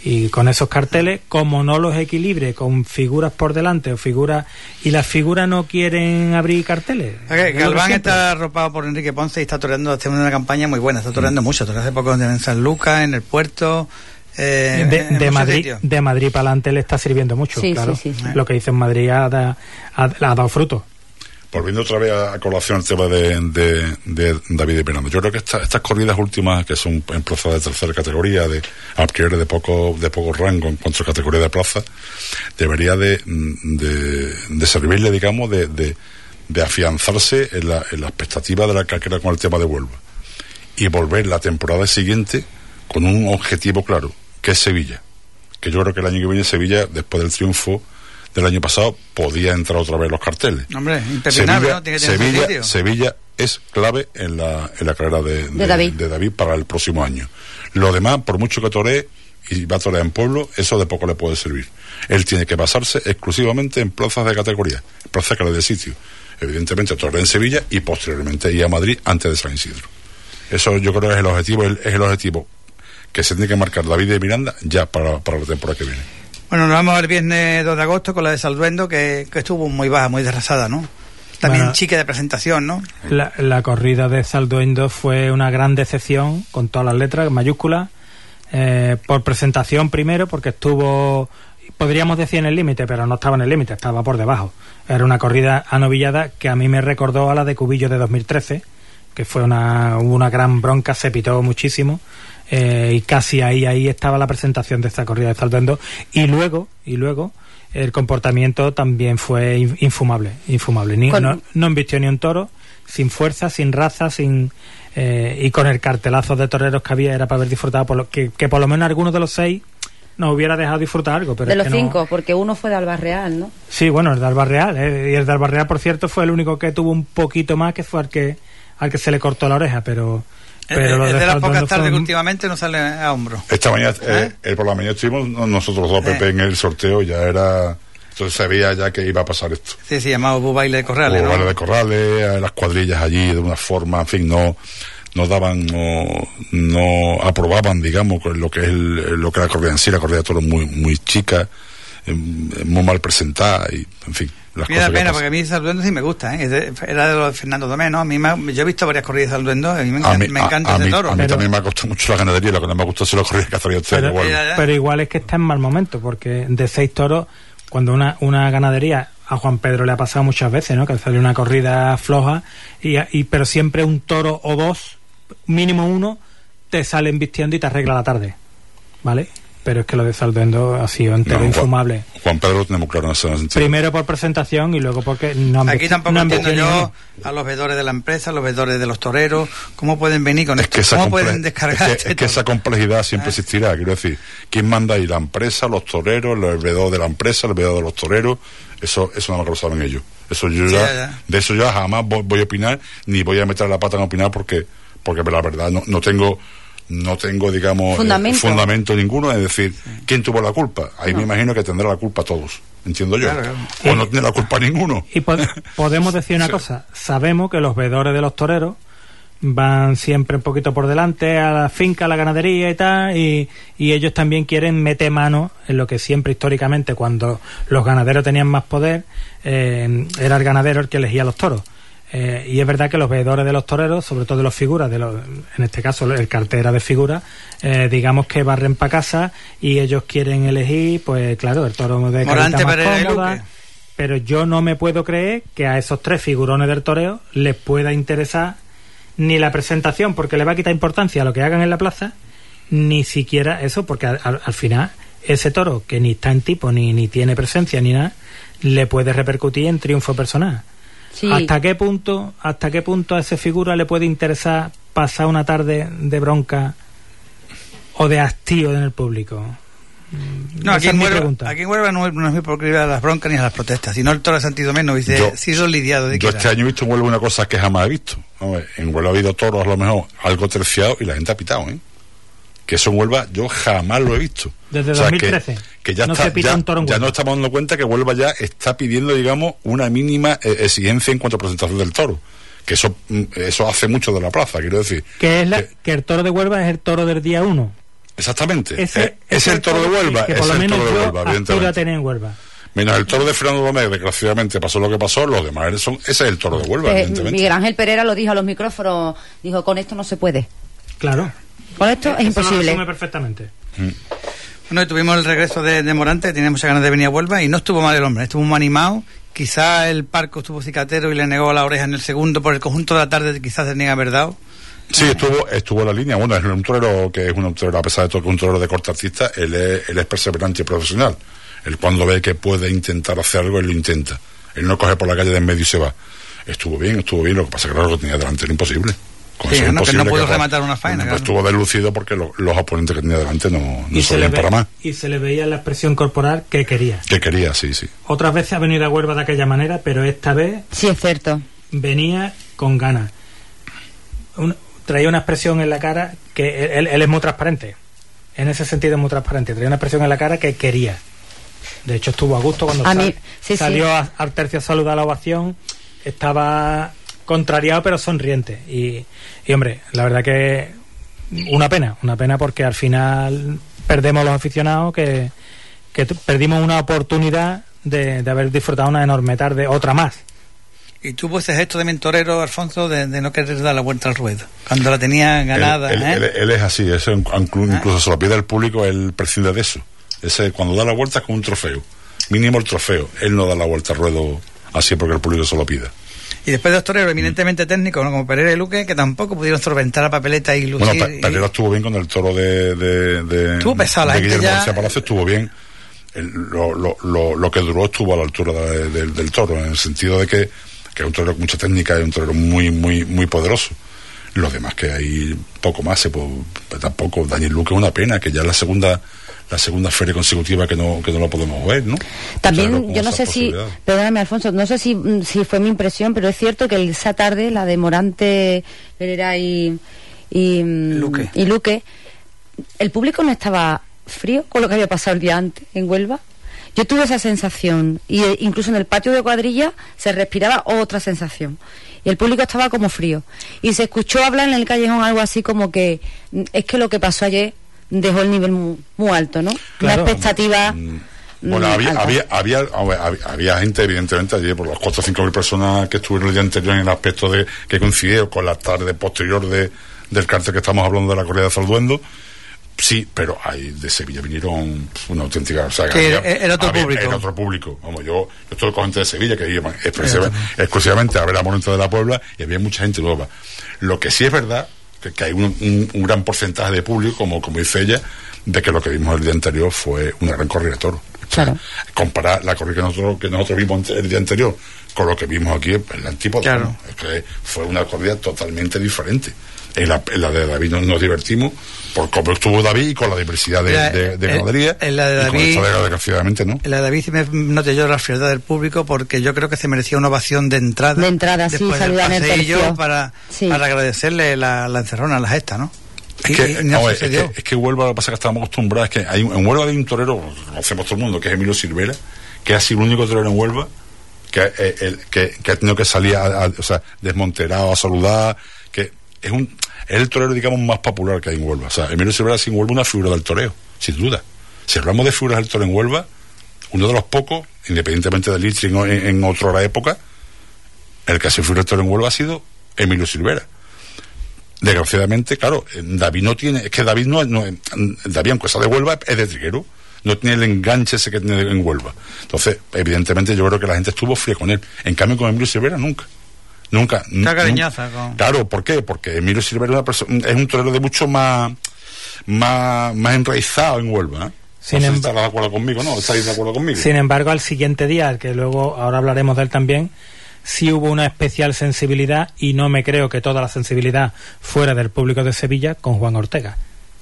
Y con esos carteles, como no los equilibre con figuras por delante o figuras, y las figuras no quieren abrir carteles. Galván está arropado por Enrique Ponce y está toreando, haciendo una campaña muy buena, está toreando mucho, toreó hace poco en San Lucas, en el puerto. De Madrid para adelante le está sirviendo mucho, claro. Sí. Lo que hizo en Madrid ha dado fruto. Volviendo otra vez a colación el tema de David de Miranda, yo creo que estas corridas últimas, que son en plaza de tercera categoría, de alquileres de poco rango en cuanto a categoría de plaza, debería de servirle, digamos, de afianzarse en la expectativa de la carrera con el tema de Huelva, y volver la temporada siguiente con un objetivo claro, que es Sevilla, que yo creo que el año que viene Sevilla, después del triunfo del año pasado, podía entrar otra vez en los carteles. Hombre, impepinable, ¿no? Tiene que tener sitio. Sevilla es clave en la carrera de David para el próximo año. Lo demás, por mucho que toree y va a torear en pueblo, eso de poco le puede servir. Él tiene que basarse exclusivamente en plazas de categoría, en plazas que le dé sitio. Evidentemente torear en Sevilla y posteriormente ir a Madrid antes de San Isidro. Eso yo creo que es el objetivo que se tiene que marcar David de Miranda ya para la temporada que viene. Bueno, nos vamos el viernes 2 de agosto con la de Salduendo, que estuvo muy baja, muy desrasada, ¿no? También chique de presentación, ¿no? La corrida de Salduendo fue una gran decepción, con todas las letras mayúsculas, por presentación primero, porque estuvo, podríamos decir, en el límite, pero no estaba en el límite, estaba por debajo. Era una corrida anovillada que a mí me recordó a la de Cubillo de 2013, que fue hubo una gran bronca, se pitó muchísimo. Y casi ahí estaba la presentación de esta corrida de Salduendo, y luego el comportamiento también fue infumable. No embistió ni un toro, sin fuerza, sin raza, y con el cartelazo de toreros que había, era para haber disfrutado, que por lo menos alguno de los 6 nos hubiera dejado disfrutar algo. Pero de los 5, porque uno fue de Alba Real, ¿no? Sí, bueno, el de Alba Real, y el de Alba Real, por cierto, fue el único que tuvo un poquito más, que fue al que se le cortó la oreja, pero es de las pocas tardes que últimamente no sale a hombro. Esta mañana, por la mañana estuvimos nosotros dos, Pepe, en el sorteo, ya era... Entonces se veía ya que iba a pasar esto. Sí, llamado Hubo baile de corrales, ¿no? Baile de corrales, las cuadrillas allí de una forma, en fin, no daban, no aprobaban, digamos, lo que es lo que la corrida en sí, la corrida de toros muy chica, muy mal presentada, y en fin. Me da pena, porque a mí Salduendo sí me gusta, era de los de Fernando Domé, ¿no? Yo he visto varias corridas de Salduendo, a mí me encanta ese toro. A mí también me ha costado mucho la ganadería, lo que no me ha gustado son las corridas que ha salido usted. Pero igual es que está en mal momento, porque de 6 toros, cuando una ganadería, a Juan Pedro le ha pasado muchas veces, ¿no? Que sale una corrida floja, pero siempre un toro o 2, mínimo 1, te salen vistiendo y te arregla la tarde, ¿vale? Pero es que lo de Salduendo ha sido entero infumable. Juan Pedro lo tenemos claro en ese sentido. Primero por presentación y luego porque aquí tampoco entiendo yo a los veedores de la empresa, a los veedores de los toreros, cómo pueden venir con esto, cómo pueden descargar es que esa complejidad siempre existirá. Quiero decir, ¿quién manda ahí? La empresa, los toreros, el veedor de la empresa, el veedor de los toreros. Eso no lo saben ellos. Eso yo de eso yo jamás voy a opinar, ni voy a meter la pata en opinar, porque la verdad no tengo, digamos, fundamento ninguno, es decir, ¿quién tuvo la culpa? Ahí me imagino que tendrá la culpa todos, entiendo yo. Claro. O no tiene la culpa ninguno. Y podemos decir una cosa, sabemos que los veedores de los toreros van siempre un poquito por delante a la finca, a la ganadería y tal, y ellos también quieren meter mano en lo que siempre históricamente, cuando los ganaderos tenían más poder, era el ganadero el que elegía los toros. Y es verdad que los veedores de los toreros, sobre todo de los figuras, en este caso el cartera de figuras, digamos que barren para casa y ellos quieren elegir, pues claro, el toro de carita más cómoda, pero yo no me puedo creer que a esos 3 figurones del toreo les pueda interesar ni la presentación, porque le va a quitar importancia a lo que hagan en la plaza, ni siquiera eso, porque al final ese toro, que ni está en tipo, ni tiene presencia, ni nada, le puede repercutir en triunfo personal. Sí. ¿Hasta qué punto a esa figura le puede interesar pasar una tarde de bronca o de hastío en el público? No, aquí en Huelva no es muy proclive a las broncas ni a las protestas, sino el toro de Santidomeno hubiese sido lidiado de yo este año he visto en Huelva una cosa que jamás he visto. En Huelva ha habido toros a lo mejor algo terciados y la gente ha pitado, que eso en Huelva yo jamás lo he visto. Desde 2013 que ya no está, se pita un toro en Huelva. Ya no estamos dando cuenta que Huelva ya está pidiendo, digamos, una mínima exigencia en cuanto a presentación del toro, que eso hace mucho de la plaza, quiero decir que el toro de Huelva es el toro del día 1. Exactamente. Ese es el toro de Huelva. Que por lo menos yo aspiro a tener en Huelva. Menos el toro de Fernando Domecq, desgraciadamente pasó lo que pasó, los demás ese es el toro de Huelva, evidentemente. Miguel Ángel Pereira lo dijo a los micrófonos, dijo, con esto no se puede. Claro. Con esto es imposible. Lo resume perfectamente. Bueno, y tuvimos el regreso de Morante, tenía muchas ganas de venir a Huelva y no estuvo mal el hombre, estuvo muy animado. Quizá el Parco estuvo cicatero y le negó la oreja en el segundo, por el conjunto de la tarde quizás tenía haber dado. Sí, estuvo en la línea. Bueno, es un torero que es un torero, a pesar de todo que es un torero de corta artista, él es perseverante y profesional. Él cuando ve que puede intentar hacer algo, él lo intenta. Él no coge por la calle de en medio y se va. Estuvo bien, lo que pasa es que claro, lo que tenía delante era imposible. Sí, que no pudo rematar una faena. Pues estuvo deslucido porque los oponentes que tenía delante no se para más. Y se le veía en la expresión corporal que quería. Que quería, sí. Otras veces ha venido a Huelva de aquella manera, pero esta vez... Sí, es cierto. Venía con ganas. Traía una expresión en la cara que él es muy transparente. En ese sentido es muy transparente. Traía una expresión en la cara que quería. De hecho estuvo a gusto cuando salió al tercio salud a la ovación. Estaba contrariado pero sonriente. Y hombre, la verdad que una pena porque al final perdemos los aficionados que perdimos una oportunidad de haber disfrutado una enorme tarde, otra más. Y tuvo ese gesto de mentorero, Alfonso, de no querer dar la vuelta al ruedo cuando la tenía ganada. Él es así, eso incluso se lo pide al público, él prescinde de eso. Ese, cuando da la vuelta es como un trofeo, mínimo el trofeo. Él no da la vuelta al ruedo así porque el público se lo pide. Y después de dos toreros eminentemente técnicos, ¿no? Como Pereira y Luque, que tampoco pudieron solventar la papeleta y lucir. Bueno, Pereira estuvo bien con el toro de estuvo pesado, la gente ya... Palacio estuvo bien. Lo que duró estuvo a la altura del toro, en el sentido de que es un torero con mucha técnica y un torero muy, muy, muy poderoso. Los demás que hay poco más, tampoco. Daniel Luque es una pena, que ya es la segunda feria consecutiva que no lo podemos ver, ¿no? También, yo no sé si, perdóname Alfonso, no sé si fue mi impresión, pero es cierto que esa tarde, la de Morante, Pereira y Luque, el público no estaba frío con lo que había pasado el día antes en Huelva. Yo tuve esa sensación, y incluso en el patio de cuadrilla se respiraba otra sensación, y el público estaba como frío, y se escuchó hablar en el callejón algo así como que es que lo que pasó ayer dejó el nivel muy alto, ¿no? Claro. Una expectativa. Bueno, había gente, evidentemente, allí por las 4 o 5 mil personas que estuvieron el día anterior, en el aspecto de que coincidió con la tarde posterior del cartel que estamos hablando de la corrida de Zalduendo. Sí, pero de Sevilla vinieron una auténtica... O sea, era otro público. Era otro público. Vamos, yo estoy con gente de Sevilla que iban exclusivamente a ver a Morante de la Puebla, y había mucha gente nueva. Lo que sí es verdad, que hay un gran porcentaje de público, como dice ella, de que lo que vimos el día anterior fue una gran corrida de toros. Claro. Comparar la corrida que nosotros vimos el día anterior con lo que vimos aquí en la antípoda. Claro. ¿No? Es que fue una corrida totalmente diferente. En la de David nos divertimos por cómo estuvo David y con la diversidad de ganadería. En la de David, desgraciadamente, ¿no? En la de David me noté yo la frialdad del público, porque yo creo que se merecía una ovación de entrada. De entrada, sí, saludar en el tercio. Para agradecerle la encerrona a la gesta, ¿no? Es que Huelva, lo que pasa es que estamos acostumbrados, es que en Huelva hay un torero, conocemos todo el mundo, que es Emilio Silvera, que ha sido el único torero en Huelva que ha tenido que salir desmonterado a saludar, que es el torero, digamos, más popular que hay en Huelva. O sea, Emilio Silvera es en Huelva una figura del toreo, sin duda. Si hablamos de figuras del toreo en Huelva, uno de los pocos, independientemente del Litri en otra época, el que ha sido figura del toreo en Huelva ha sido Emilio Silvera. Desgraciadamente, claro, David no tiene, es que David David, aunque sea de Huelva, es de Triguero, no tiene el enganche ese que tiene en Huelva. Entonces, evidentemente, yo creo que la gente estuvo fría con él. En cambio, con Emilio Silvera, nunca. Está cariñosa. Claro, ¿por qué? Porque Emilio Silvera es un torero de mucho más enraizado en Huelva, ¿eh? ¿Estás de acuerdo conmigo? ¿No? ¿Estáis de acuerdo conmigo? Sin embargo, al siguiente día, que luego ahora hablaremos de él también, sí hubo una especial sensibilidad, y no me creo que toda la sensibilidad fuera del público de Sevilla, con Juan Ortega,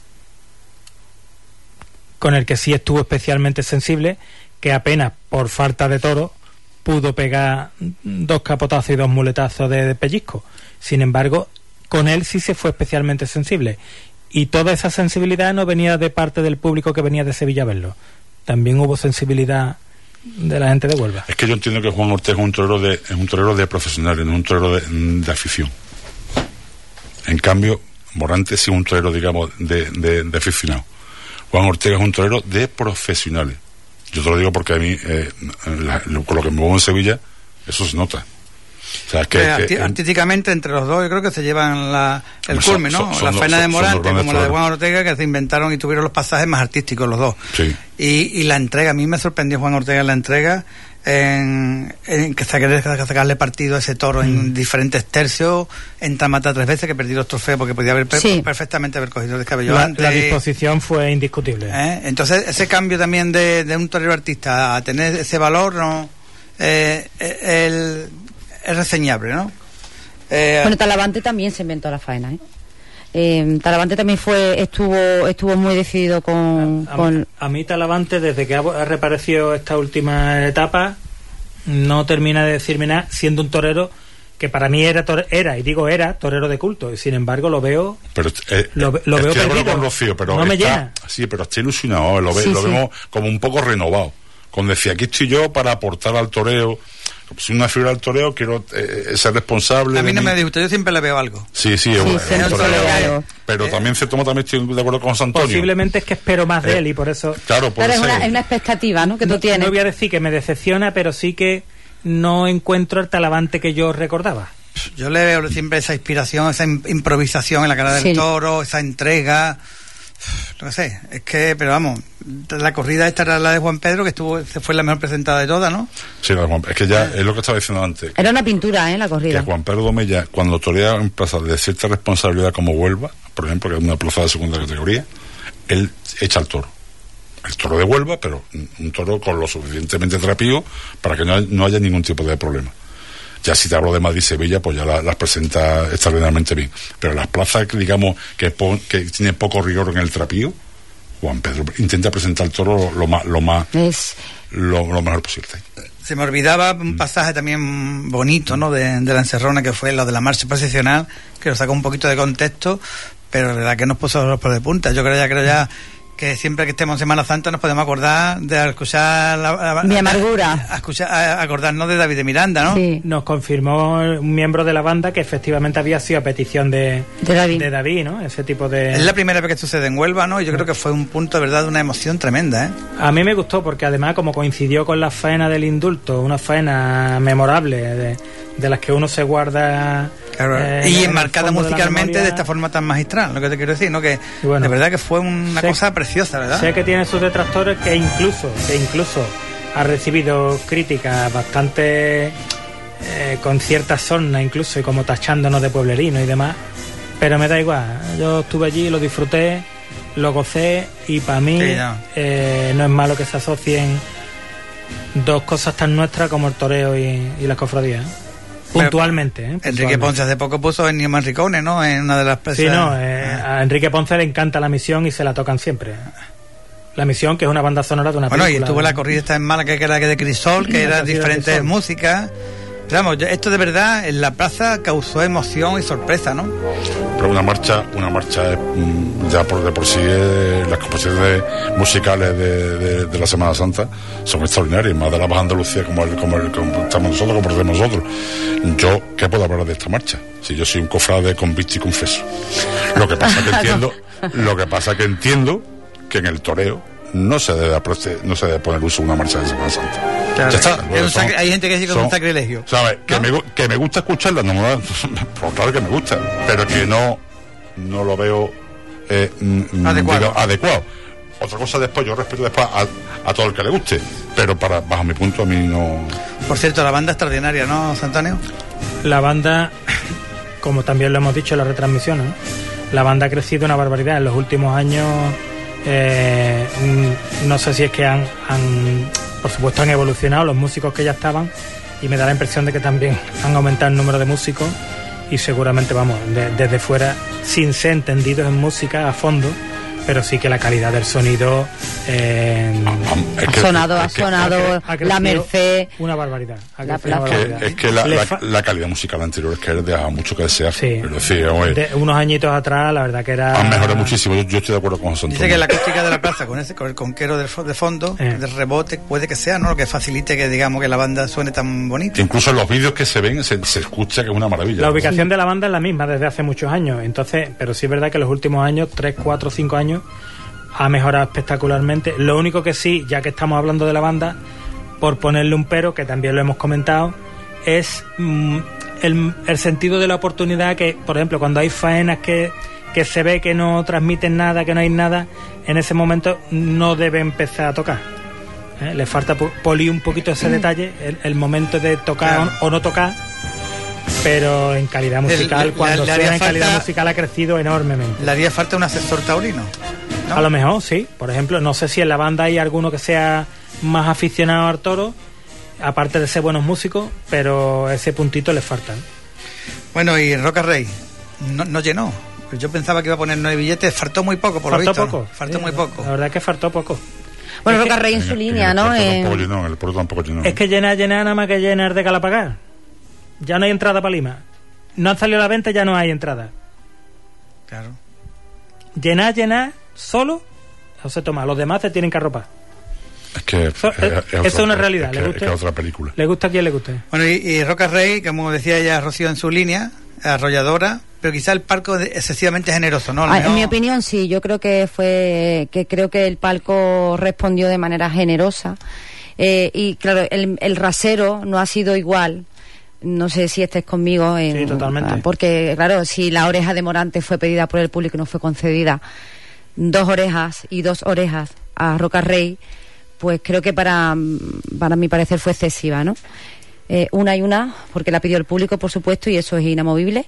con el que sí estuvo especialmente sensible, que apenas por falta de toro pudo pegar 2 capotazos y 2 muletazos de pellizco. Sin embargo, con él sí se fue especialmente sensible, y toda esa sensibilidad no venía de parte del público que venía de Sevilla a verlo. También hubo sensibilidad de la gente de Huelva. Es que yo entiendo que Juan Ortega es un torero de profesionales, no un torero de afición. En cambio, Morante sí es un torero, digamos, de aficionado. Juan Ortega es un torero de profesionales. Yo te lo digo porque a mí, con lo que me muevo en Sevilla, eso se nota. O sea, artísticamente entre los dos yo creo que se llevan el culmen, ¿no? La faena de Morante como la de Juan Ortega, que se inventaron y tuvieron los pasajes más artísticos los dos. Sí. Y la entrega, a mí me sorprendió Juan Ortega en la entrega, en que sacarle partido a ese toro en diferentes tercios, en Tamata 3 veces, que perdió los trofeos porque podía haber perfectamente haber cogido el descabello antes. La disposición fue indiscutible. Entonces ese cambio también de un torero artista a tener ese valor, ¿no? Es reseñable, ¿no? Bueno, Talavante también se inventó la faena, Talavante también estuvo muy decidido con... A mí Talavante, desde que ha reaparecido esta última etapa, no termina de decirme nada, siendo un torero que para mí era torero de culto, y sin embargo lo veo lo veo perdido. Con Rocío, pero no me llena. Sí, pero está ilusionado, lo vemos como un poco renovado, con decir, aquí estoy yo para aportar al toreo. Si una figura del toreo, quiero ser responsable. A mí no me disgusta, yo siempre le veo algo. Sí, pero también también estoy de acuerdo con José Antonio. Posiblemente es que espero más de él y por eso. Claro, pero es una expectativa, ¿no? Que tú tienes. No voy a decir que me decepciona, pero sí que no encuentro el Talavante que yo recordaba. Yo le veo siempre esa inspiración, esa improvisación en la cara del toro, esa entrega. No sé, es que, pero vamos, la corrida esta era la de Juan Pedro, que fue la mejor presentada de todas, ¿no? Sí, es que ya es lo que estaba diciendo antes. Era una pintura, la corrida. Que Juan Pedro Domella, cuando torea en plaza de cierta responsabilidad como Huelva, por ejemplo, que es una plaza de segunda categoría, él echa el toro. El toro de Huelva, pero un toro con lo suficientemente trapío para que no haya ningún tipo de problema. Ya si te hablo de Madrid y Sevilla, pues ya las presenta extraordinariamente bien. Pero las plazas, digamos, que tienen poco rigor en el trapío, Juan Pedro intenta presentar el toro lo mejor posible. Se me olvidaba un pasaje también bonito, ¿no? De la encerrona, que fue lo de la marcha procesional, que lo sacó un poquito de contexto, pero la verdad que nos puso los pelos de punta. Yo creo ya que siempre que estemos en Semana Santa nos podemos acordar de escuchar mi amargura, acordarnos de David de Miranda, ¿no? Sí. Nos confirmó un miembro de la banda que efectivamente había sido a petición de David, ¿no? Ese tipo de... Es la primera vez que sucede en Huelva, ¿no? Y yo creo que fue un punto de verdad de una emoción tremenda, A mí me gustó porque además como coincidió con la faena del indulto, una faena memorable de las que uno se guarda... Claro. Y enmarcada musicalmente de esta forma tan magistral, lo que te quiero decir, ¿no? Que de verdad que fue una cosa preciosa, ¿verdad? Sé que tiene sus detractores, que incluso ha recibido críticas bastante con cierta sorna, incluso, y como tachándonos de pueblerino y demás, pero me da igual. Yo estuve allí, lo disfruté, lo gocé, y para mí no es malo que se asocien dos cosas tan nuestras como el toreo y las cofradías. Puntualmente, Enrique Ponce hace poco puso en Ennio Morricone, ¿no? En una de las presas. Sí, a Enrique Ponce le encanta La Misión y se la tocan siempre. La Misión, que es una banda sonora de una película. Bueno, y estuvo la corrida esta en Málaga, que era de Crisol, que era diferentes músicas. Pero vamos, esto de verdad en la plaza causó emoción y sorpresa, ¿no? Pero una marcha ya por sí, las composiciones musicales de la Semana Santa son extraordinarias, más de la Baja Andalucía como estamos nosotros, como hacemos nosotros. Yo, ¿qué puedo hablar de esta marcha? Si yo soy un cofrade convicto y confeso. Lo que pasa que entiendo que en el toreo no se debe poner uso de una marcha de Semana Santa. Claro, ya está. Hay gente que dice que es un sacrilegio. ¿Sabes? ¿No? Que me gusta escucharla, pues claro que me gusta, pero que no lo veo adecuado. Otra cosa después, yo respeto después a todo el que le guste, pero bajo mi punto a mí no... Por cierto, la banda extraordinaria, ¿no, José Antonio? La banda, como también lo hemos dicho en la retransmisión, ¿no? La banda ha crecido una barbaridad en los últimos años. No sé si es que por supuesto han evolucionado los músicos que ya estaban, y me da la impresión de que también han aumentado el número de músicos, y seguramente desde fuera, sin ser entendidos en música a fondo, pero sí que la calidad del sonido ha sonado La Merced, una barbaridad. Es que la calidad musical anterior es que dejaba mucho que desear. Sí. Pero decir, unos añitos atrás, la verdad que era... Han mejorado muchísimo, yo estoy de acuerdo con José Antonio. Dice que la acústica de la plaza con el conquero de fondo, del rebote, puede que sea, ¿no? Lo que facilite que, digamos, que la banda suene tan bonita. Incluso en los vídeos que se ven se escucha que es una maravilla. La ubicación de la banda es la misma desde hace muchos años, entonces, pero sí es verdad que en los últimos años, 3, 4, 5 años, ha mejorado espectacularmente. Lo único que sí, ya que estamos hablando de la banda, por ponerle un pero, que también lo hemos comentado, es el sentido de la oportunidad, que por ejemplo cuando hay faenas que se ve que no transmiten nada, que no hay nada, en ese momento no debe empezar a tocar. Le falta polir un poquito ese detalle, el momento de tocar o no tocar, pero en calidad musical, cuando suena en calidad musical ha crecido enormemente. Le haría falta un asesor taurino, ¿no? A lo mejor sí, por ejemplo, no sé si en la banda hay alguno que sea más aficionado al toro, aparte de ser buenos músicos, pero ese puntito le falta. Bueno, y Roca Rey no llenó. Yo pensaba que iba a poner 9 billetes, faltó muy poco, por lo visto. Faltó muy poco. La verdad es que faltó poco. Bueno, Roca Rey en su línea, ¿no? El puerto tampoco llenó. Es que llenar nada más que llenar de Galapagar. Ya no hay entrada para Lima. No han salido a la venta, ya no hay entrada. Claro. Llenar solo, José Tomás, los demás se tienen que arropar. Es que eso es una realidad. Es que es otra película. Le gusta a quien le guste. Bueno, y Roca Rey, como decía ya Rocío en su línea, arrolladora, pero quizá el palco excesivamente generoso, ¿no? En mi opinión sí, yo creo que creo que el palco respondió de manera generosa, y claro, el rasero no ha sido igual. No sé si estés conmigo sí, totalmente. Porque claro, si la oreja de Morante fue pedida por el público y no fue concedida, 2 orejas y 2 orejas a Roca Rey, pues creo que para mi parecer fue excesiva, ¿no? Una y una, porque la pidió el público, por supuesto, y eso es inamovible,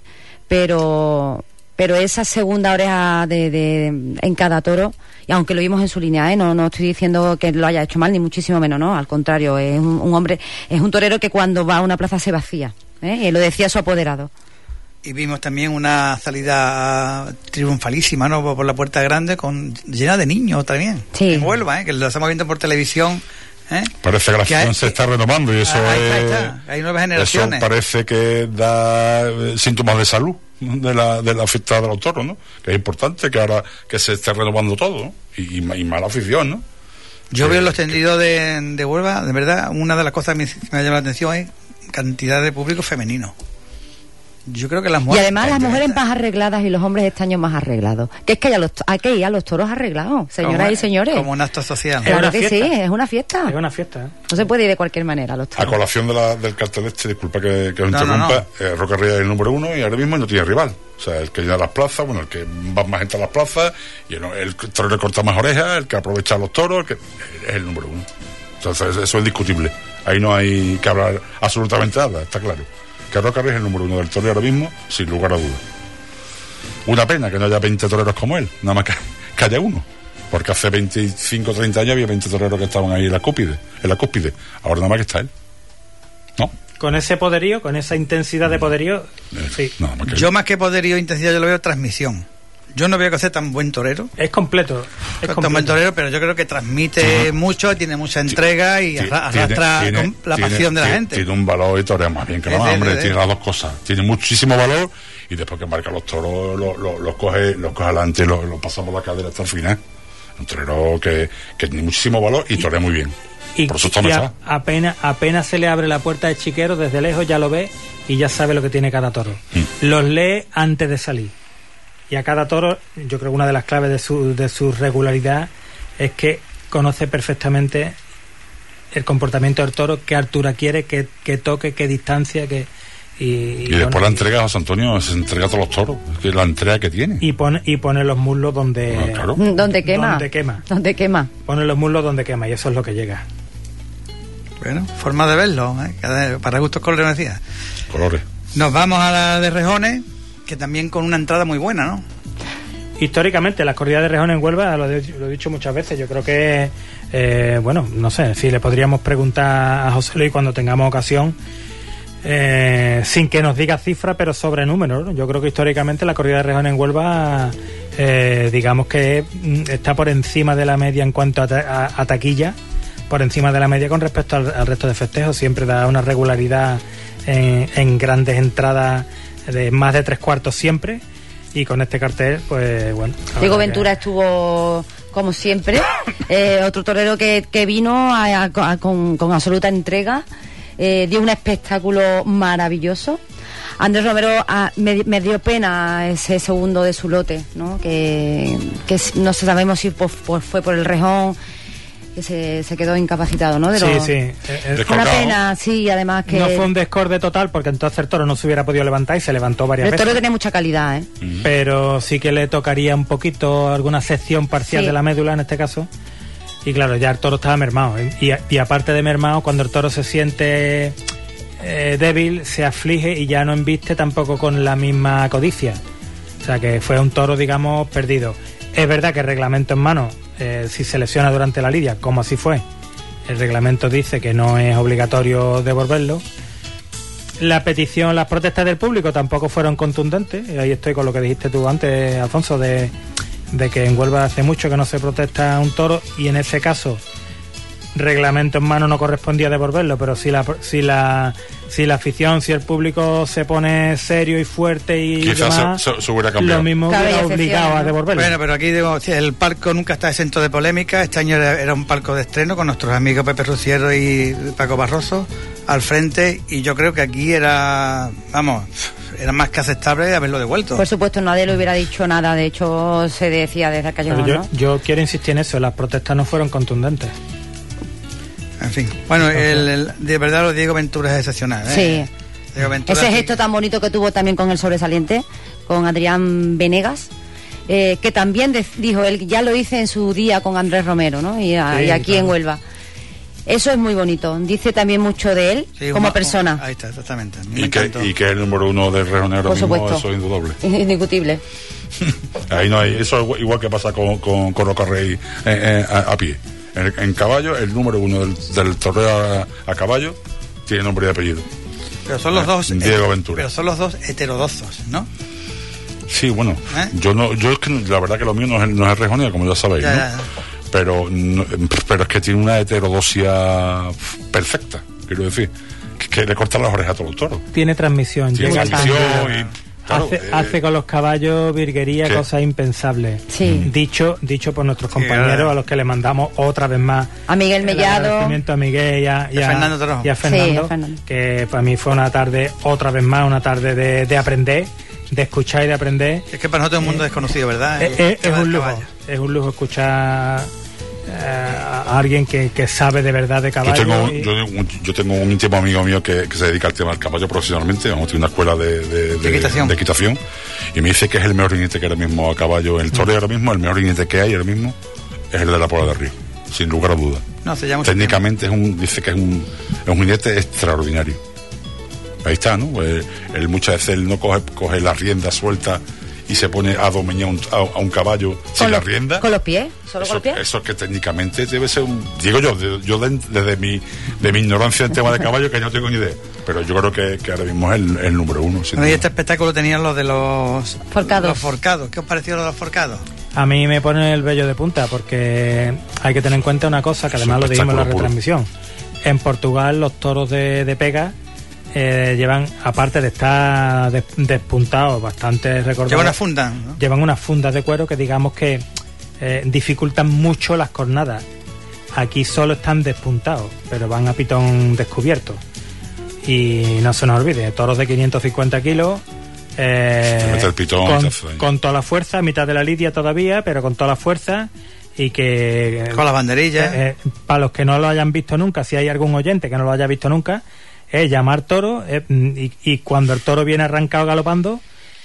pero esa segunda oreja en cada toro, y aunque lo vimos en su línea, no estoy diciendo que lo haya hecho mal, ni muchísimo menos, no, al contrario, es un hombre, es un torero que cuando va a una plaza se vacía, y lo decía su apoderado. Y vimos también una salida triunfalísima, ¿no? Por la puerta grande, llena de niños también, sí. En Huelva, que lo estamos viendo por televisión. Parece que la afición se está renovando y eso ahí está. Hay nuevas generaciones. Eso parece que da síntomas de salud de la fiesta de los toros, ¿no? Que es importante que ahora que se esté renovando todo, ¿no? Y mala afición, ¿no? Yo veo los tendidos de Huelva, de verdad, una de las cosas que me ha llamado la atención es cantidad de público femenino. Yo creo que las mujeres... Y además las mujeres más arregladas y los hombres este año más arreglados. Que es que hay que ir a los toros arreglados, señoras y señores. Como un acto social. Claro que sí, es una fiesta. Es una fiesta. No se puede ir de cualquier manera a los toros. A colación del cartel disculpa que os interrumpa, Roca Rey es el número 1 y ahora mismo no tiene rival. O sea, el que llena las plazas, el que va más gente a las plazas, y el torero corta más orejas, el que aprovecha los toros, es el número 1. Entonces eso es discutible. Ahí no hay que hablar absolutamente nada, está claro. Que Roca Rey es el número 1 del torero ahora mismo, sin lugar a dudas. Una pena que no haya 20 toreros como él, nada más que haya uno. Porque hace 25 o 30 años había 20 toreros que estaban ahí en la cúspide. Ahora nada más que está él. ¿No? Con ese poderío, con esa intensidad de poderío, sí. Yo más que poderío e intensidad, yo lo veo transmisión. Yo no veo que sea tan buen torero. Es completo. Tan buen torero, pero yo creo que transmite mucho, tiene mucha entrega y arrastra la pasión de la gente. Tiene un valor y torea más bien que no, hombre. Tiene las dos cosas. Tiene muchísimo valor y después que marca los toros, los coge adelante y los pasa por la cadera hasta el final. Un torero que tiene muchísimo valor y torea muy bien. Por eso está apenas se le abre la puerta de chiquero, desde lejos ya lo ve y ya sabe lo que tiene cada toro. Los lee antes de salir. Y a cada toro, yo creo que una de las claves de su regularidad es que conoce perfectamente el comportamiento del toro, qué altura quiere, qué toque, qué distancia, y después la entrega, José Antonio, se entrega a todos los toros, que la entrega que tiene. Y pone los muslos donde... Claro. Donde quema. Pone los muslos donde quema, y eso es lo que llega. Bueno, forma de verlo, para gustos colores, me decía. Colores. Nos vamos a la de Rejones, que también con una entrada muy buena, ¿no? Históricamente, las corridas de Rejones en Huelva, lo he dicho muchas veces, yo creo que, bueno, no sé, si le podríamos preguntar a José Luis cuando tengamos ocasión, sin que nos diga cifra, pero sobre números, ¿no? Yo creo que históricamente la corrida de Rejones en Huelva, digamos que está por encima de la media en cuanto a taquilla, por encima de la media con respecto al resto de festejos. Siempre da una regularidad en grandes entradas de más de 3/4 siempre, y con este cartel, pues bueno. Diego Ventura estuvo como siempre, otro torero que vino con absoluta entrega, dio un espectáculo maravilloso. Andrés Romero me dio pena ese segundo de su lote, ¿no? Que no sabemos si fue por el rejón, que se quedó incapacitado, ¿no? Sí. Fue una pena, sí, además que... No fue un descorde total, porque entonces el toro no se hubiera podido levantar y se levantó varias veces. El toro tenía mucha calidad, ¿eh? Pero sí que le tocaría un poquito alguna sección parcial de la médula en este caso. Y claro, ya el toro estaba mermado. Y aparte de mermado, cuando el toro se siente débil, se aflige y ya no embiste tampoco con la misma codicia. O sea que fue un toro, digamos, perdido. Es verdad que el reglamento en mano, si se lesiona durante la lidia, como así fue, el reglamento dice que no es obligatorio devolverlo. La petición, las protestas del público tampoco fueron contundentes. Ahí estoy con lo que dijiste tú antes, Alfonso, de que en Huelva hace mucho que no se protesta a un toro, y en ese caso reglamento en mano no correspondía devolverlo, pero si la afición, si el público se pone serio y fuerte y quizás demás, se hubiera cambiado. lo mismo hubiera obligado a devolverlo. Bueno, pero aquí digo, el palco nunca está exento de polémica. Este año era un palco de estreno con nuestros amigos Pepe Ruciero y Paco Barroso al frente, y yo creo que aquí era más que aceptable haberlo devuelto. Por supuesto, nadie le hubiera dicho nada. De hecho, se decía desde el callejón, ¿no? Yo quiero insistir en eso, las protestas no fueron contundentes. En fin, bueno, de verdad lo de Diego Ventura es excepcional, ¿eh? Sí. Ese gesto tan bonito que tuvo también con el sobresaliente, con Adrián Venegas, que también dijo, él ya lo hice en su día con Andrés Romero, ¿no? Y aquí en Huelva. Eso es muy bonito, dice también mucho de él como persona. Ahí está, exactamente. Y que es el número uno del rejonero mismo, eso es indudable. Indiscutible. Ahí no hay, eso es igual que pasa con Rocarrey a pie. En caballo, el número uno del torneo a caballo tiene nombre y apellido. Pero son los dos Diego Ventura. Pero son los dos heterodoxos, ¿no? Sí, bueno, yo es que la verdad que lo mío no es rejonero, como ya sabéis, ¿no? Pero es que tiene una heterodoxia perfecta, quiero decir, que le corta las orejas a todos los toros. Tiene transmisión, llega transmisión claro, hace con los caballos virguería, cosas impensables. Sí. Dicho por nuestros compañeros, a los que le mandamos otra vez más a Miguel Mellado, agradecimiento a Miguel y a Fernando Toro. Y a Fernando, que para mí fue una tarde, otra vez más, una tarde de aprender, de escuchar y de aprender. Es que para nosotros es un mundo desconocido, ¿verdad? Es un lujo escuchar a alguien que sabe de verdad de caballo. Yo tengo un íntimo amigo mío que se dedica al tema del caballo profesionalmente, tiene una escuela de equitación, y me dice que es el mejor jinete que ahora mismo a caballo en el toreo, ahora mismo el mejor jinete que hay ahora mismo es el de la Puebla del Río, sin lugar a dudas. Técnicamente dice que es un jinete extraordinario. Ahí está, ¿no? Él muchas veces no coge la rienda suelta y se pone a domeñar a un caballo sin la rienda. ¿Con los pies? ¿Solo con los pies? Eso es que técnicamente debe ser digo yo desde mi ignorancia en tema de caballo, que no tengo ni idea. Pero yo creo que ahora mismo es el número uno. Y este espectáculo tenían los de los forcados. ¿Qué os pareció lo de los forcados? A mí me pone el vello de punta, porque hay que tener en cuenta una cosa, que además lo dijimos en la retransmisión. En Portugal los toros de pega llevan, aparte de estar despuntados, bastante recordados, llevan una funda, ¿no? Llevan unas fundas de cuero que digamos que dificultan mucho las cornadas. Aquí solo están despuntados, pero van a pitón descubierto. Y no se nos olvide, toros de 550 kilos, el pitón, con toda la fuerza, mitad de la lidia todavía, pero con toda la fuerza. Y que con las banderillas, para los que no lo hayan visto nunca, si hay algún oyente que no lo haya visto nunca, es llamar toro, y cuando el toro viene arrancado galopando,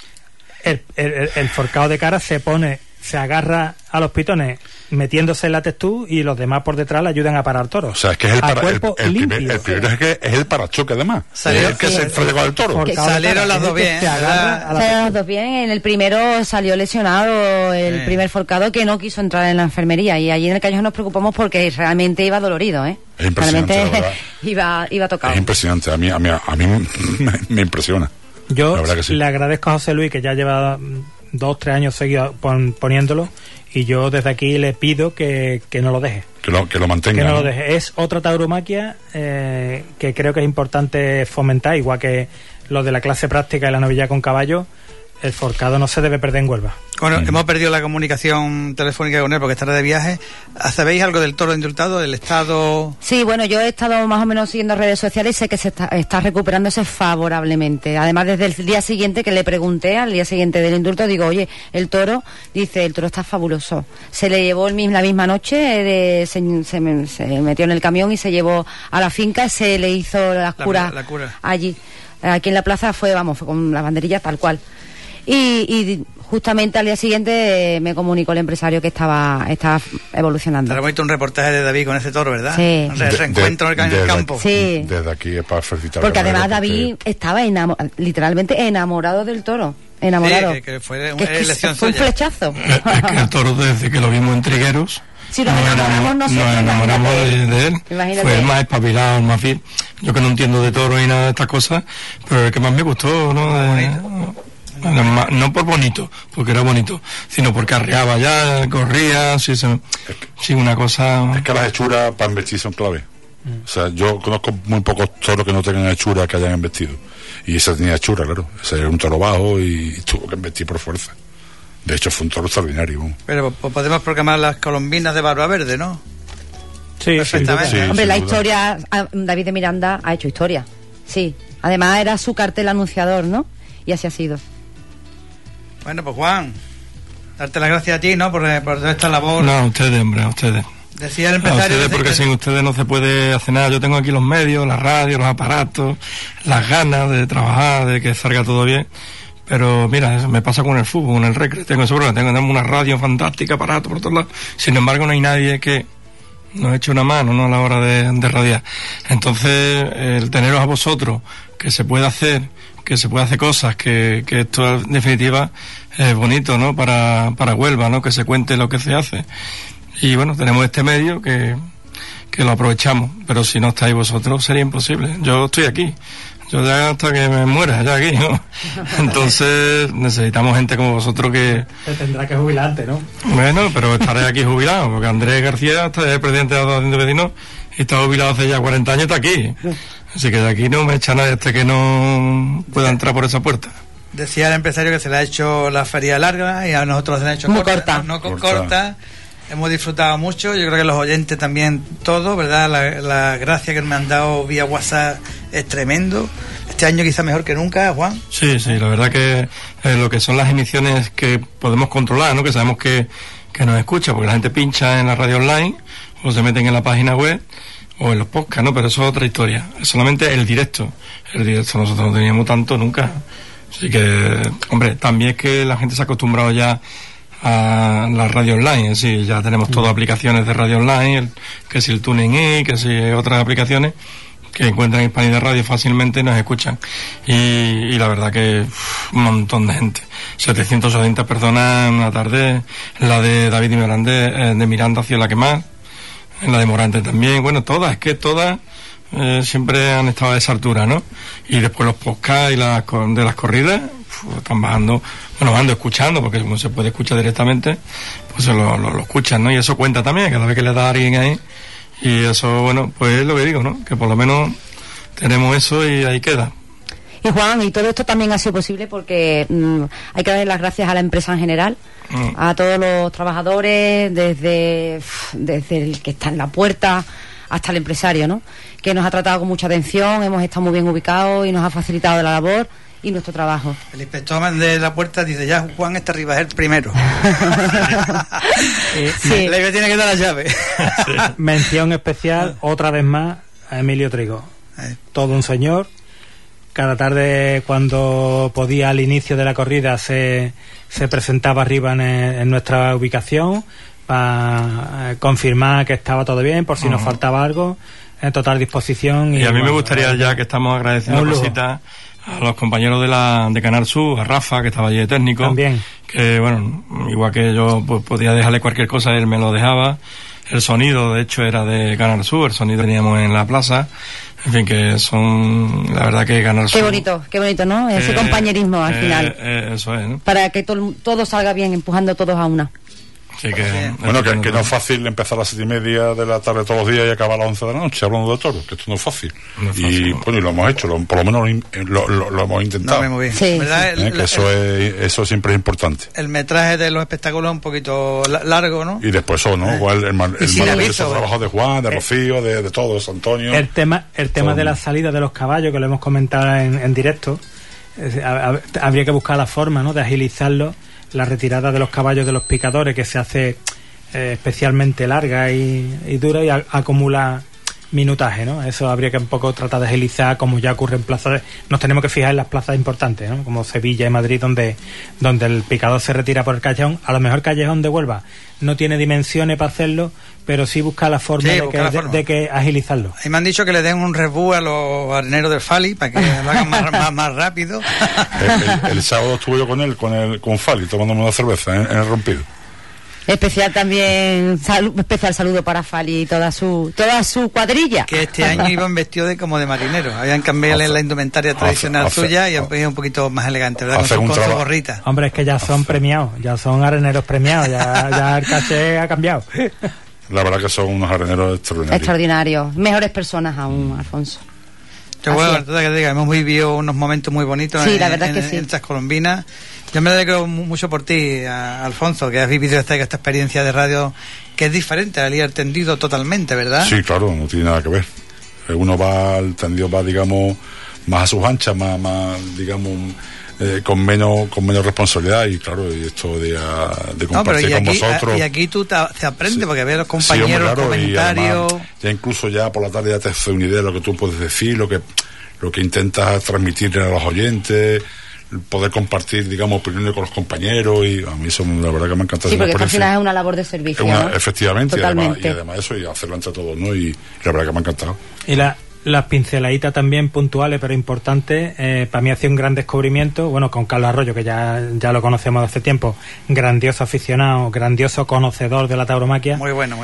el forcado de cara se agarra a los pitones metiéndose en la textura, y los demás por detrás le ayudan a parar toro. O sea, es que es el primero es que es el parachoque, además. El que se enfrenta con el toro. Salieron las dos bien. Salieron las dos bien. En el primero salió lesionado el primer forcado, que no quiso entrar en la enfermería, y allí en el callejón nos preocupamos porque realmente iba dolorido, ¿eh? Es impresionante, realmente iba tocado. Es impresionante, a mí me impresiona. Yo sí. Le agradezco a José Luis, que ya lleva 2-3 años seguidos poniéndolo, y yo desde aquí le pido que no lo deje. Que lo mantenga. Que no lo deje. Es otra tauromaquia que creo que es importante fomentar, igual que lo de la clase práctica y la novilla con caballo. El forcado no se debe perder en Huelva. Hemos perdido la comunicación telefónica con él porque estará de viaje. ¿Sabéis algo del toro indultado, del estado? Sí, bueno, yo he estado más o menos siguiendo redes sociales y sé que se está recuperándose favorablemente. Además, desde el día siguiente que le pregunté, al día siguiente del indulto, digo, oye, el toro está fabuloso. Se le llevó la misma noche, se metió en el camión y se llevó a la finca, se le hizo la cura allí. Aquí en la plaza fue con la banderilla tal cual. Y justamente al día siguiente me comunicó el empresario que estaba evolucionando. Te has visto un reportaje de David con ese toro, ¿verdad? Sí. Un reencuentro en el campo. Sí. Desde aquí es para felicitar. Porque además David estaba literalmente enamorado del toro. Enamorado. Sí, que fue una elección fue un flechazo. Es que el toro, desde que lo vimos en Trigueros, si nos enamoramos de él. Imagínate. Fue el más espabilado, el más fiel. Yo que no entiendo de toro y nada de estas cosas, pero el que más me gustó, ¿no? No por bonito, porque era bonito, sino porque arreaba ya, corría, sí, una cosa. Es que las hechuras para embestir son clave. O sea, yo conozco muy pocos toros que no tengan hechura que hayan embestido. Y ese tenía hechura, claro. Ese era un toro bajo y tuvo que embestir por fuerza. De hecho, fue un toro extraordinario. Pero podemos proclamar las colombinas de barba verde, ¿no? Sí, perfectamente. Sí, hombre, la historia, David de Miranda ha hecho historia. Sí. Además era su cartel anunciador, ¿no? Y así ha sido. Bueno, pues Juan, darte las gracias a ti, ¿no? Por toda esta labor. No, a ustedes, hombre, a ustedes. Decía el empresario. A ustedes, porque sin ustedes no se puede hacer nada. Yo tengo aquí los medios, la radio, los aparatos, las ganas de trabajar, de que salga todo bien. Pero mira, eso me pasa con el fútbol, con el recreo. Tengo una radio fantástica, aparato por todos lados. Sin embargo, no hay nadie que nos eche una mano, ¿no? A la hora de radiar. Entonces, el teneros a vosotros, que se puede hacer cosas, que esto en definitiva es bonito, ¿no? Para Huelva, ¿no? Que se cuente lo que se hace. Y bueno, tenemos este medio que lo aprovechamos, pero si no estáis vosotros sería imposible. Yo estoy aquí, yo ya hasta que me muera, ya aquí, ¿no? Entonces necesitamos gente como vosotros que... Te tendrá que jubilar antes, ¿no? Bueno, pero estaré aquí jubilado, porque Andrés García es el presidente de la Asociación de Vecinos y está jubilado hace ya 40 años, está aquí. Así que de aquí no me echa nadie que no pueda entrar por esa puerta. Decía el empresario que se le ha hecho la feria larga y a nosotros se le ha hecho corta. Hemos disfrutado mucho, yo creo que los oyentes también, todos, ¿verdad? La gracia que me han dado vía WhatsApp es tremendo. Este año quizá mejor que nunca, Juan. Sí, la verdad que lo que son las emisiones que podemos controlar, ¿no? Que sabemos que nos escucha, porque la gente pincha en la radio online o se meten en la página web o en los podcasts, ¿no? Pero eso es otra historia. Es solamente el directo nosotros no teníamos tanto nunca. Así que, hombre, también es que la gente se ha acostumbrado ya a la radio online, sí, ya tenemos todas aplicaciones de radio online, que si el TuneIn, que si otras aplicaciones que encuentran Hispanidad Radio fácilmente y nos escuchan. Y la verdad que un montón de gente, 780 personas en una tarde. La de David de Miranda ha sido la que más, en la de Morante también, bueno, todas siempre han estado a esa altura, ¿no? Y después los podcasts y de las corridas están bajando, escuchando, porque como se puede escuchar directamente, pues lo escuchan, ¿no? Y eso cuenta también, cada vez que le da a alguien ahí, y eso, bueno, pues es lo que digo, ¿no? Que por lo menos tenemos eso y ahí queda. Y Juan, y todo esto también ha sido posible porque hay que dar las gracias a la empresa en general, a todos los trabajadores, desde el que está en la puerta hasta el empresario, ¿no? Que nos ha tratado con mucha atención, hemos estado muy bien ubicados y nos ha facilitado la labor y nuestro trabajo. El inspector de la puerta dice, ya Juan está arriba, es el primero. Sí. Le tiene que dar la llave. Sí. Mención especial, otra vez más, a Emilio Trigo. Todo un señor. Cada tarde, cuando podía, al inicio de la corrida, se presentaba arriba en nuestra ubicación para confirmar que estaba todo bien, por si nos faltaba algo, en total disposición. Y a mí me gustaría, ya que estamos agradeciendo cositas, a los compañeros de Canal Sur, a Rafa, que estaba allí de técnico, también, que bueno, igual que yo pues, podía dejarle cualquier cosa, él me lo dejaba. El sonido, de hecho, era de Canal Sur, el sonido teníamos en la plaza. En fin, que son, la verdad que Canal Sur... Qué bonito, ¿no? Ese compañerismo al final. Eso es, ¿no? Para que todo salga bien, empujando todos a una. Así que, bueno, que no es fácil empezar a las 7:30 de la tarde todos los días y acabar a las 11 de la noche hablando de toros, que esto no es fácil. No es fácil, y no. Bueno, y lo hemos hecho, por lo menos lo hemos intentado. No, muy bien. Sí, ¿verdad? Que eso siempre es importante. El metraje de los espectáculos es un poquito largo, ¿no? Y después eso, ¿no? Igual el maravilloso trabajo de Juan, de Rocío, de todos, Antonio. El tema de la salida de los caballos, que lo hemos comentado en directo, habría que buscar la forma, ¿no?, de agilizarlo. La retirada de los caballos de los picadores, que se hace especialmente larga y dura y acumula minutaje, ¿no? Eso habría que un poco tratar de agilizar, como ya ocurre en plazas. Nos tenemos que fijar en las plazas importantes, ¿no?, como Sevilla y Madrid, donde el picador se retira por el callejón. A lo mejor Callejón de Huelva no tiene dimensiones para hacerlo, pero sí busca la forma, de que agilizarlo. Y me han dicho que le den un rebú a los areneros del Fali para que lo hagan más rápido. El sábado estuve yo con Fali tomándome una cerveza en el Rompido. Especial saludo para Fali y toda su cuadrilla. Que este año iban vestidos como de marineros. Habían cambiado la indumentaria tradicional suya y han venido un poquito más elegante, ¿verdad? Con su gorrita. Hombre, es que ya son premiados, ya son areneros premiados, ya el caché ha cambiado. La verdad que son unos areneros extraordinarios. Mejores personas aún, Alfonso. Qué bueno, que diga, hemos vivido unos momentos muy bonitos sí, la verdad que sí. En estas colombinas. Yo me alegro mucho por ti, Alfonso, que has vivido esta experiencia de radio que es diferente al ir tendido totalmente, ¿verdad? Sí, claro, no tiene nada que ver. Uno al tendido va, digamos, más a sus anchas, más digamos, con menos responsabilidad, y claro, y esto de compartir con vosotros. Y aquí tú te aprendes, porque ves los compañeros, sí, hombre, claro, comentarios. Ya incluso ya por la tarde ya te hace una idea de lo que tú puedes decir, lo que intentas transmitir a los oyentes, poder compartir, digamos, opiniones con los compañeros, y a mí eso la verdad que me encanta. Sí, porque al final es una labor de servicio, ¿no? Efectivamente. Totalmente. Y además eso, y hacerlo entre todos, ¿no? Y la verdad que me ha encantado. Y las pinceladitas también puntuales pero importantes, para mí hacía un gran descubrimiento, bueno, con Carlos Arroyo, que ya lo conocemos de hace tiempo, grandioso aficionado, grandioso conocedor de la tauromaquia. Muy bueno.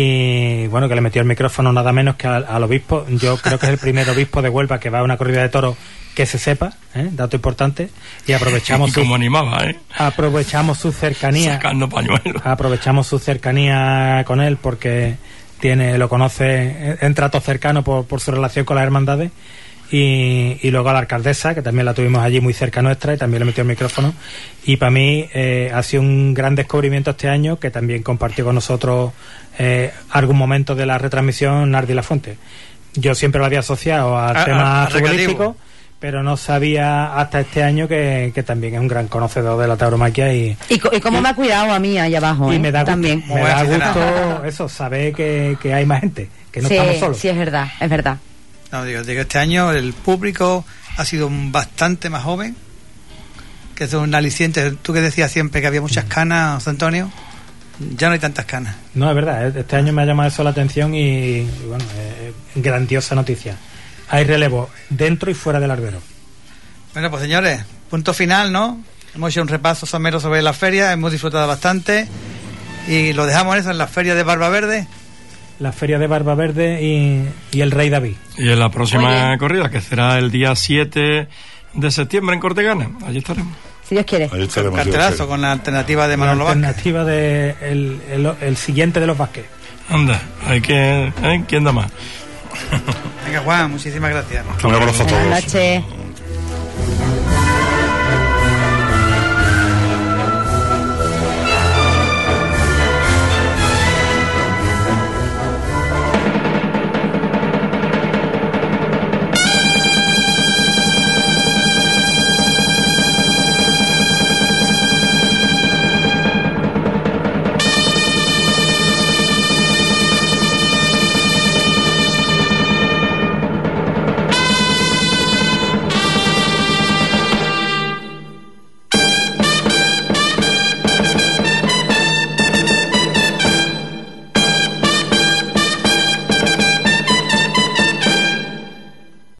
Y bueno, que le metió el micrófono nada menos que al obispo. Yo creo que es el primer obispo de Huelva que va a una corrida de toros que se sepa, dato importante, y aprovechamos como animaba, aprovechamos su cercanía, sacando pañuelos, aprovechamos su cercanía con él, porque lo conoce en trato cercano por su relación con las hermandades, y luego a la alcaldesa, que también la tuvimos allí muy cerca nuestra, y también le metió el micrófono, y para mí ha sido un gran descubrimiento este año, que también compartió con nosotros algún momento de la retransmisión Nardi Lafuente. Yo siempre lo había asociado al tema futbolístico, pero no sabía hasta este año que también es un gran conocedor de la tauromaquia y cómo me ha cuidado a mí allá abajo. Y me da también me da gusto eso, saber que hay más gente, que no estamos solos. Sí, es verdad. No, digo este año el público ha sido bastante más joven, que es un aliciente. Tú que decías siempre que había muchas canas, José Antonio, ya no hay tantas canas. No, es verdad, este año me ha llamado eso la atención y bueno, grandiosa noticia. Hay relevo dentro y fuera del albero. Bueno, pues señores, punto final, ¿no? Hemos hecho un repaso somero sobre la feria, hemos disfrutado bastante y lo dejamos en la feria de Barba Verde. La feria de Barba Verde y el Rey David. Y en la próxima corrida, que será el día 7 de septiembre en Cortegana, allí estaremos. Si Dios quiere. Allí estaremos. Un cartelazo con la alternativa de Manolo Vázquez. La alternativa de el siguiente de los Vázquez. Anda, ¿quién da más? Venga, Juan, muchísimas gracias. Un abrazo a todos. Buenas noches.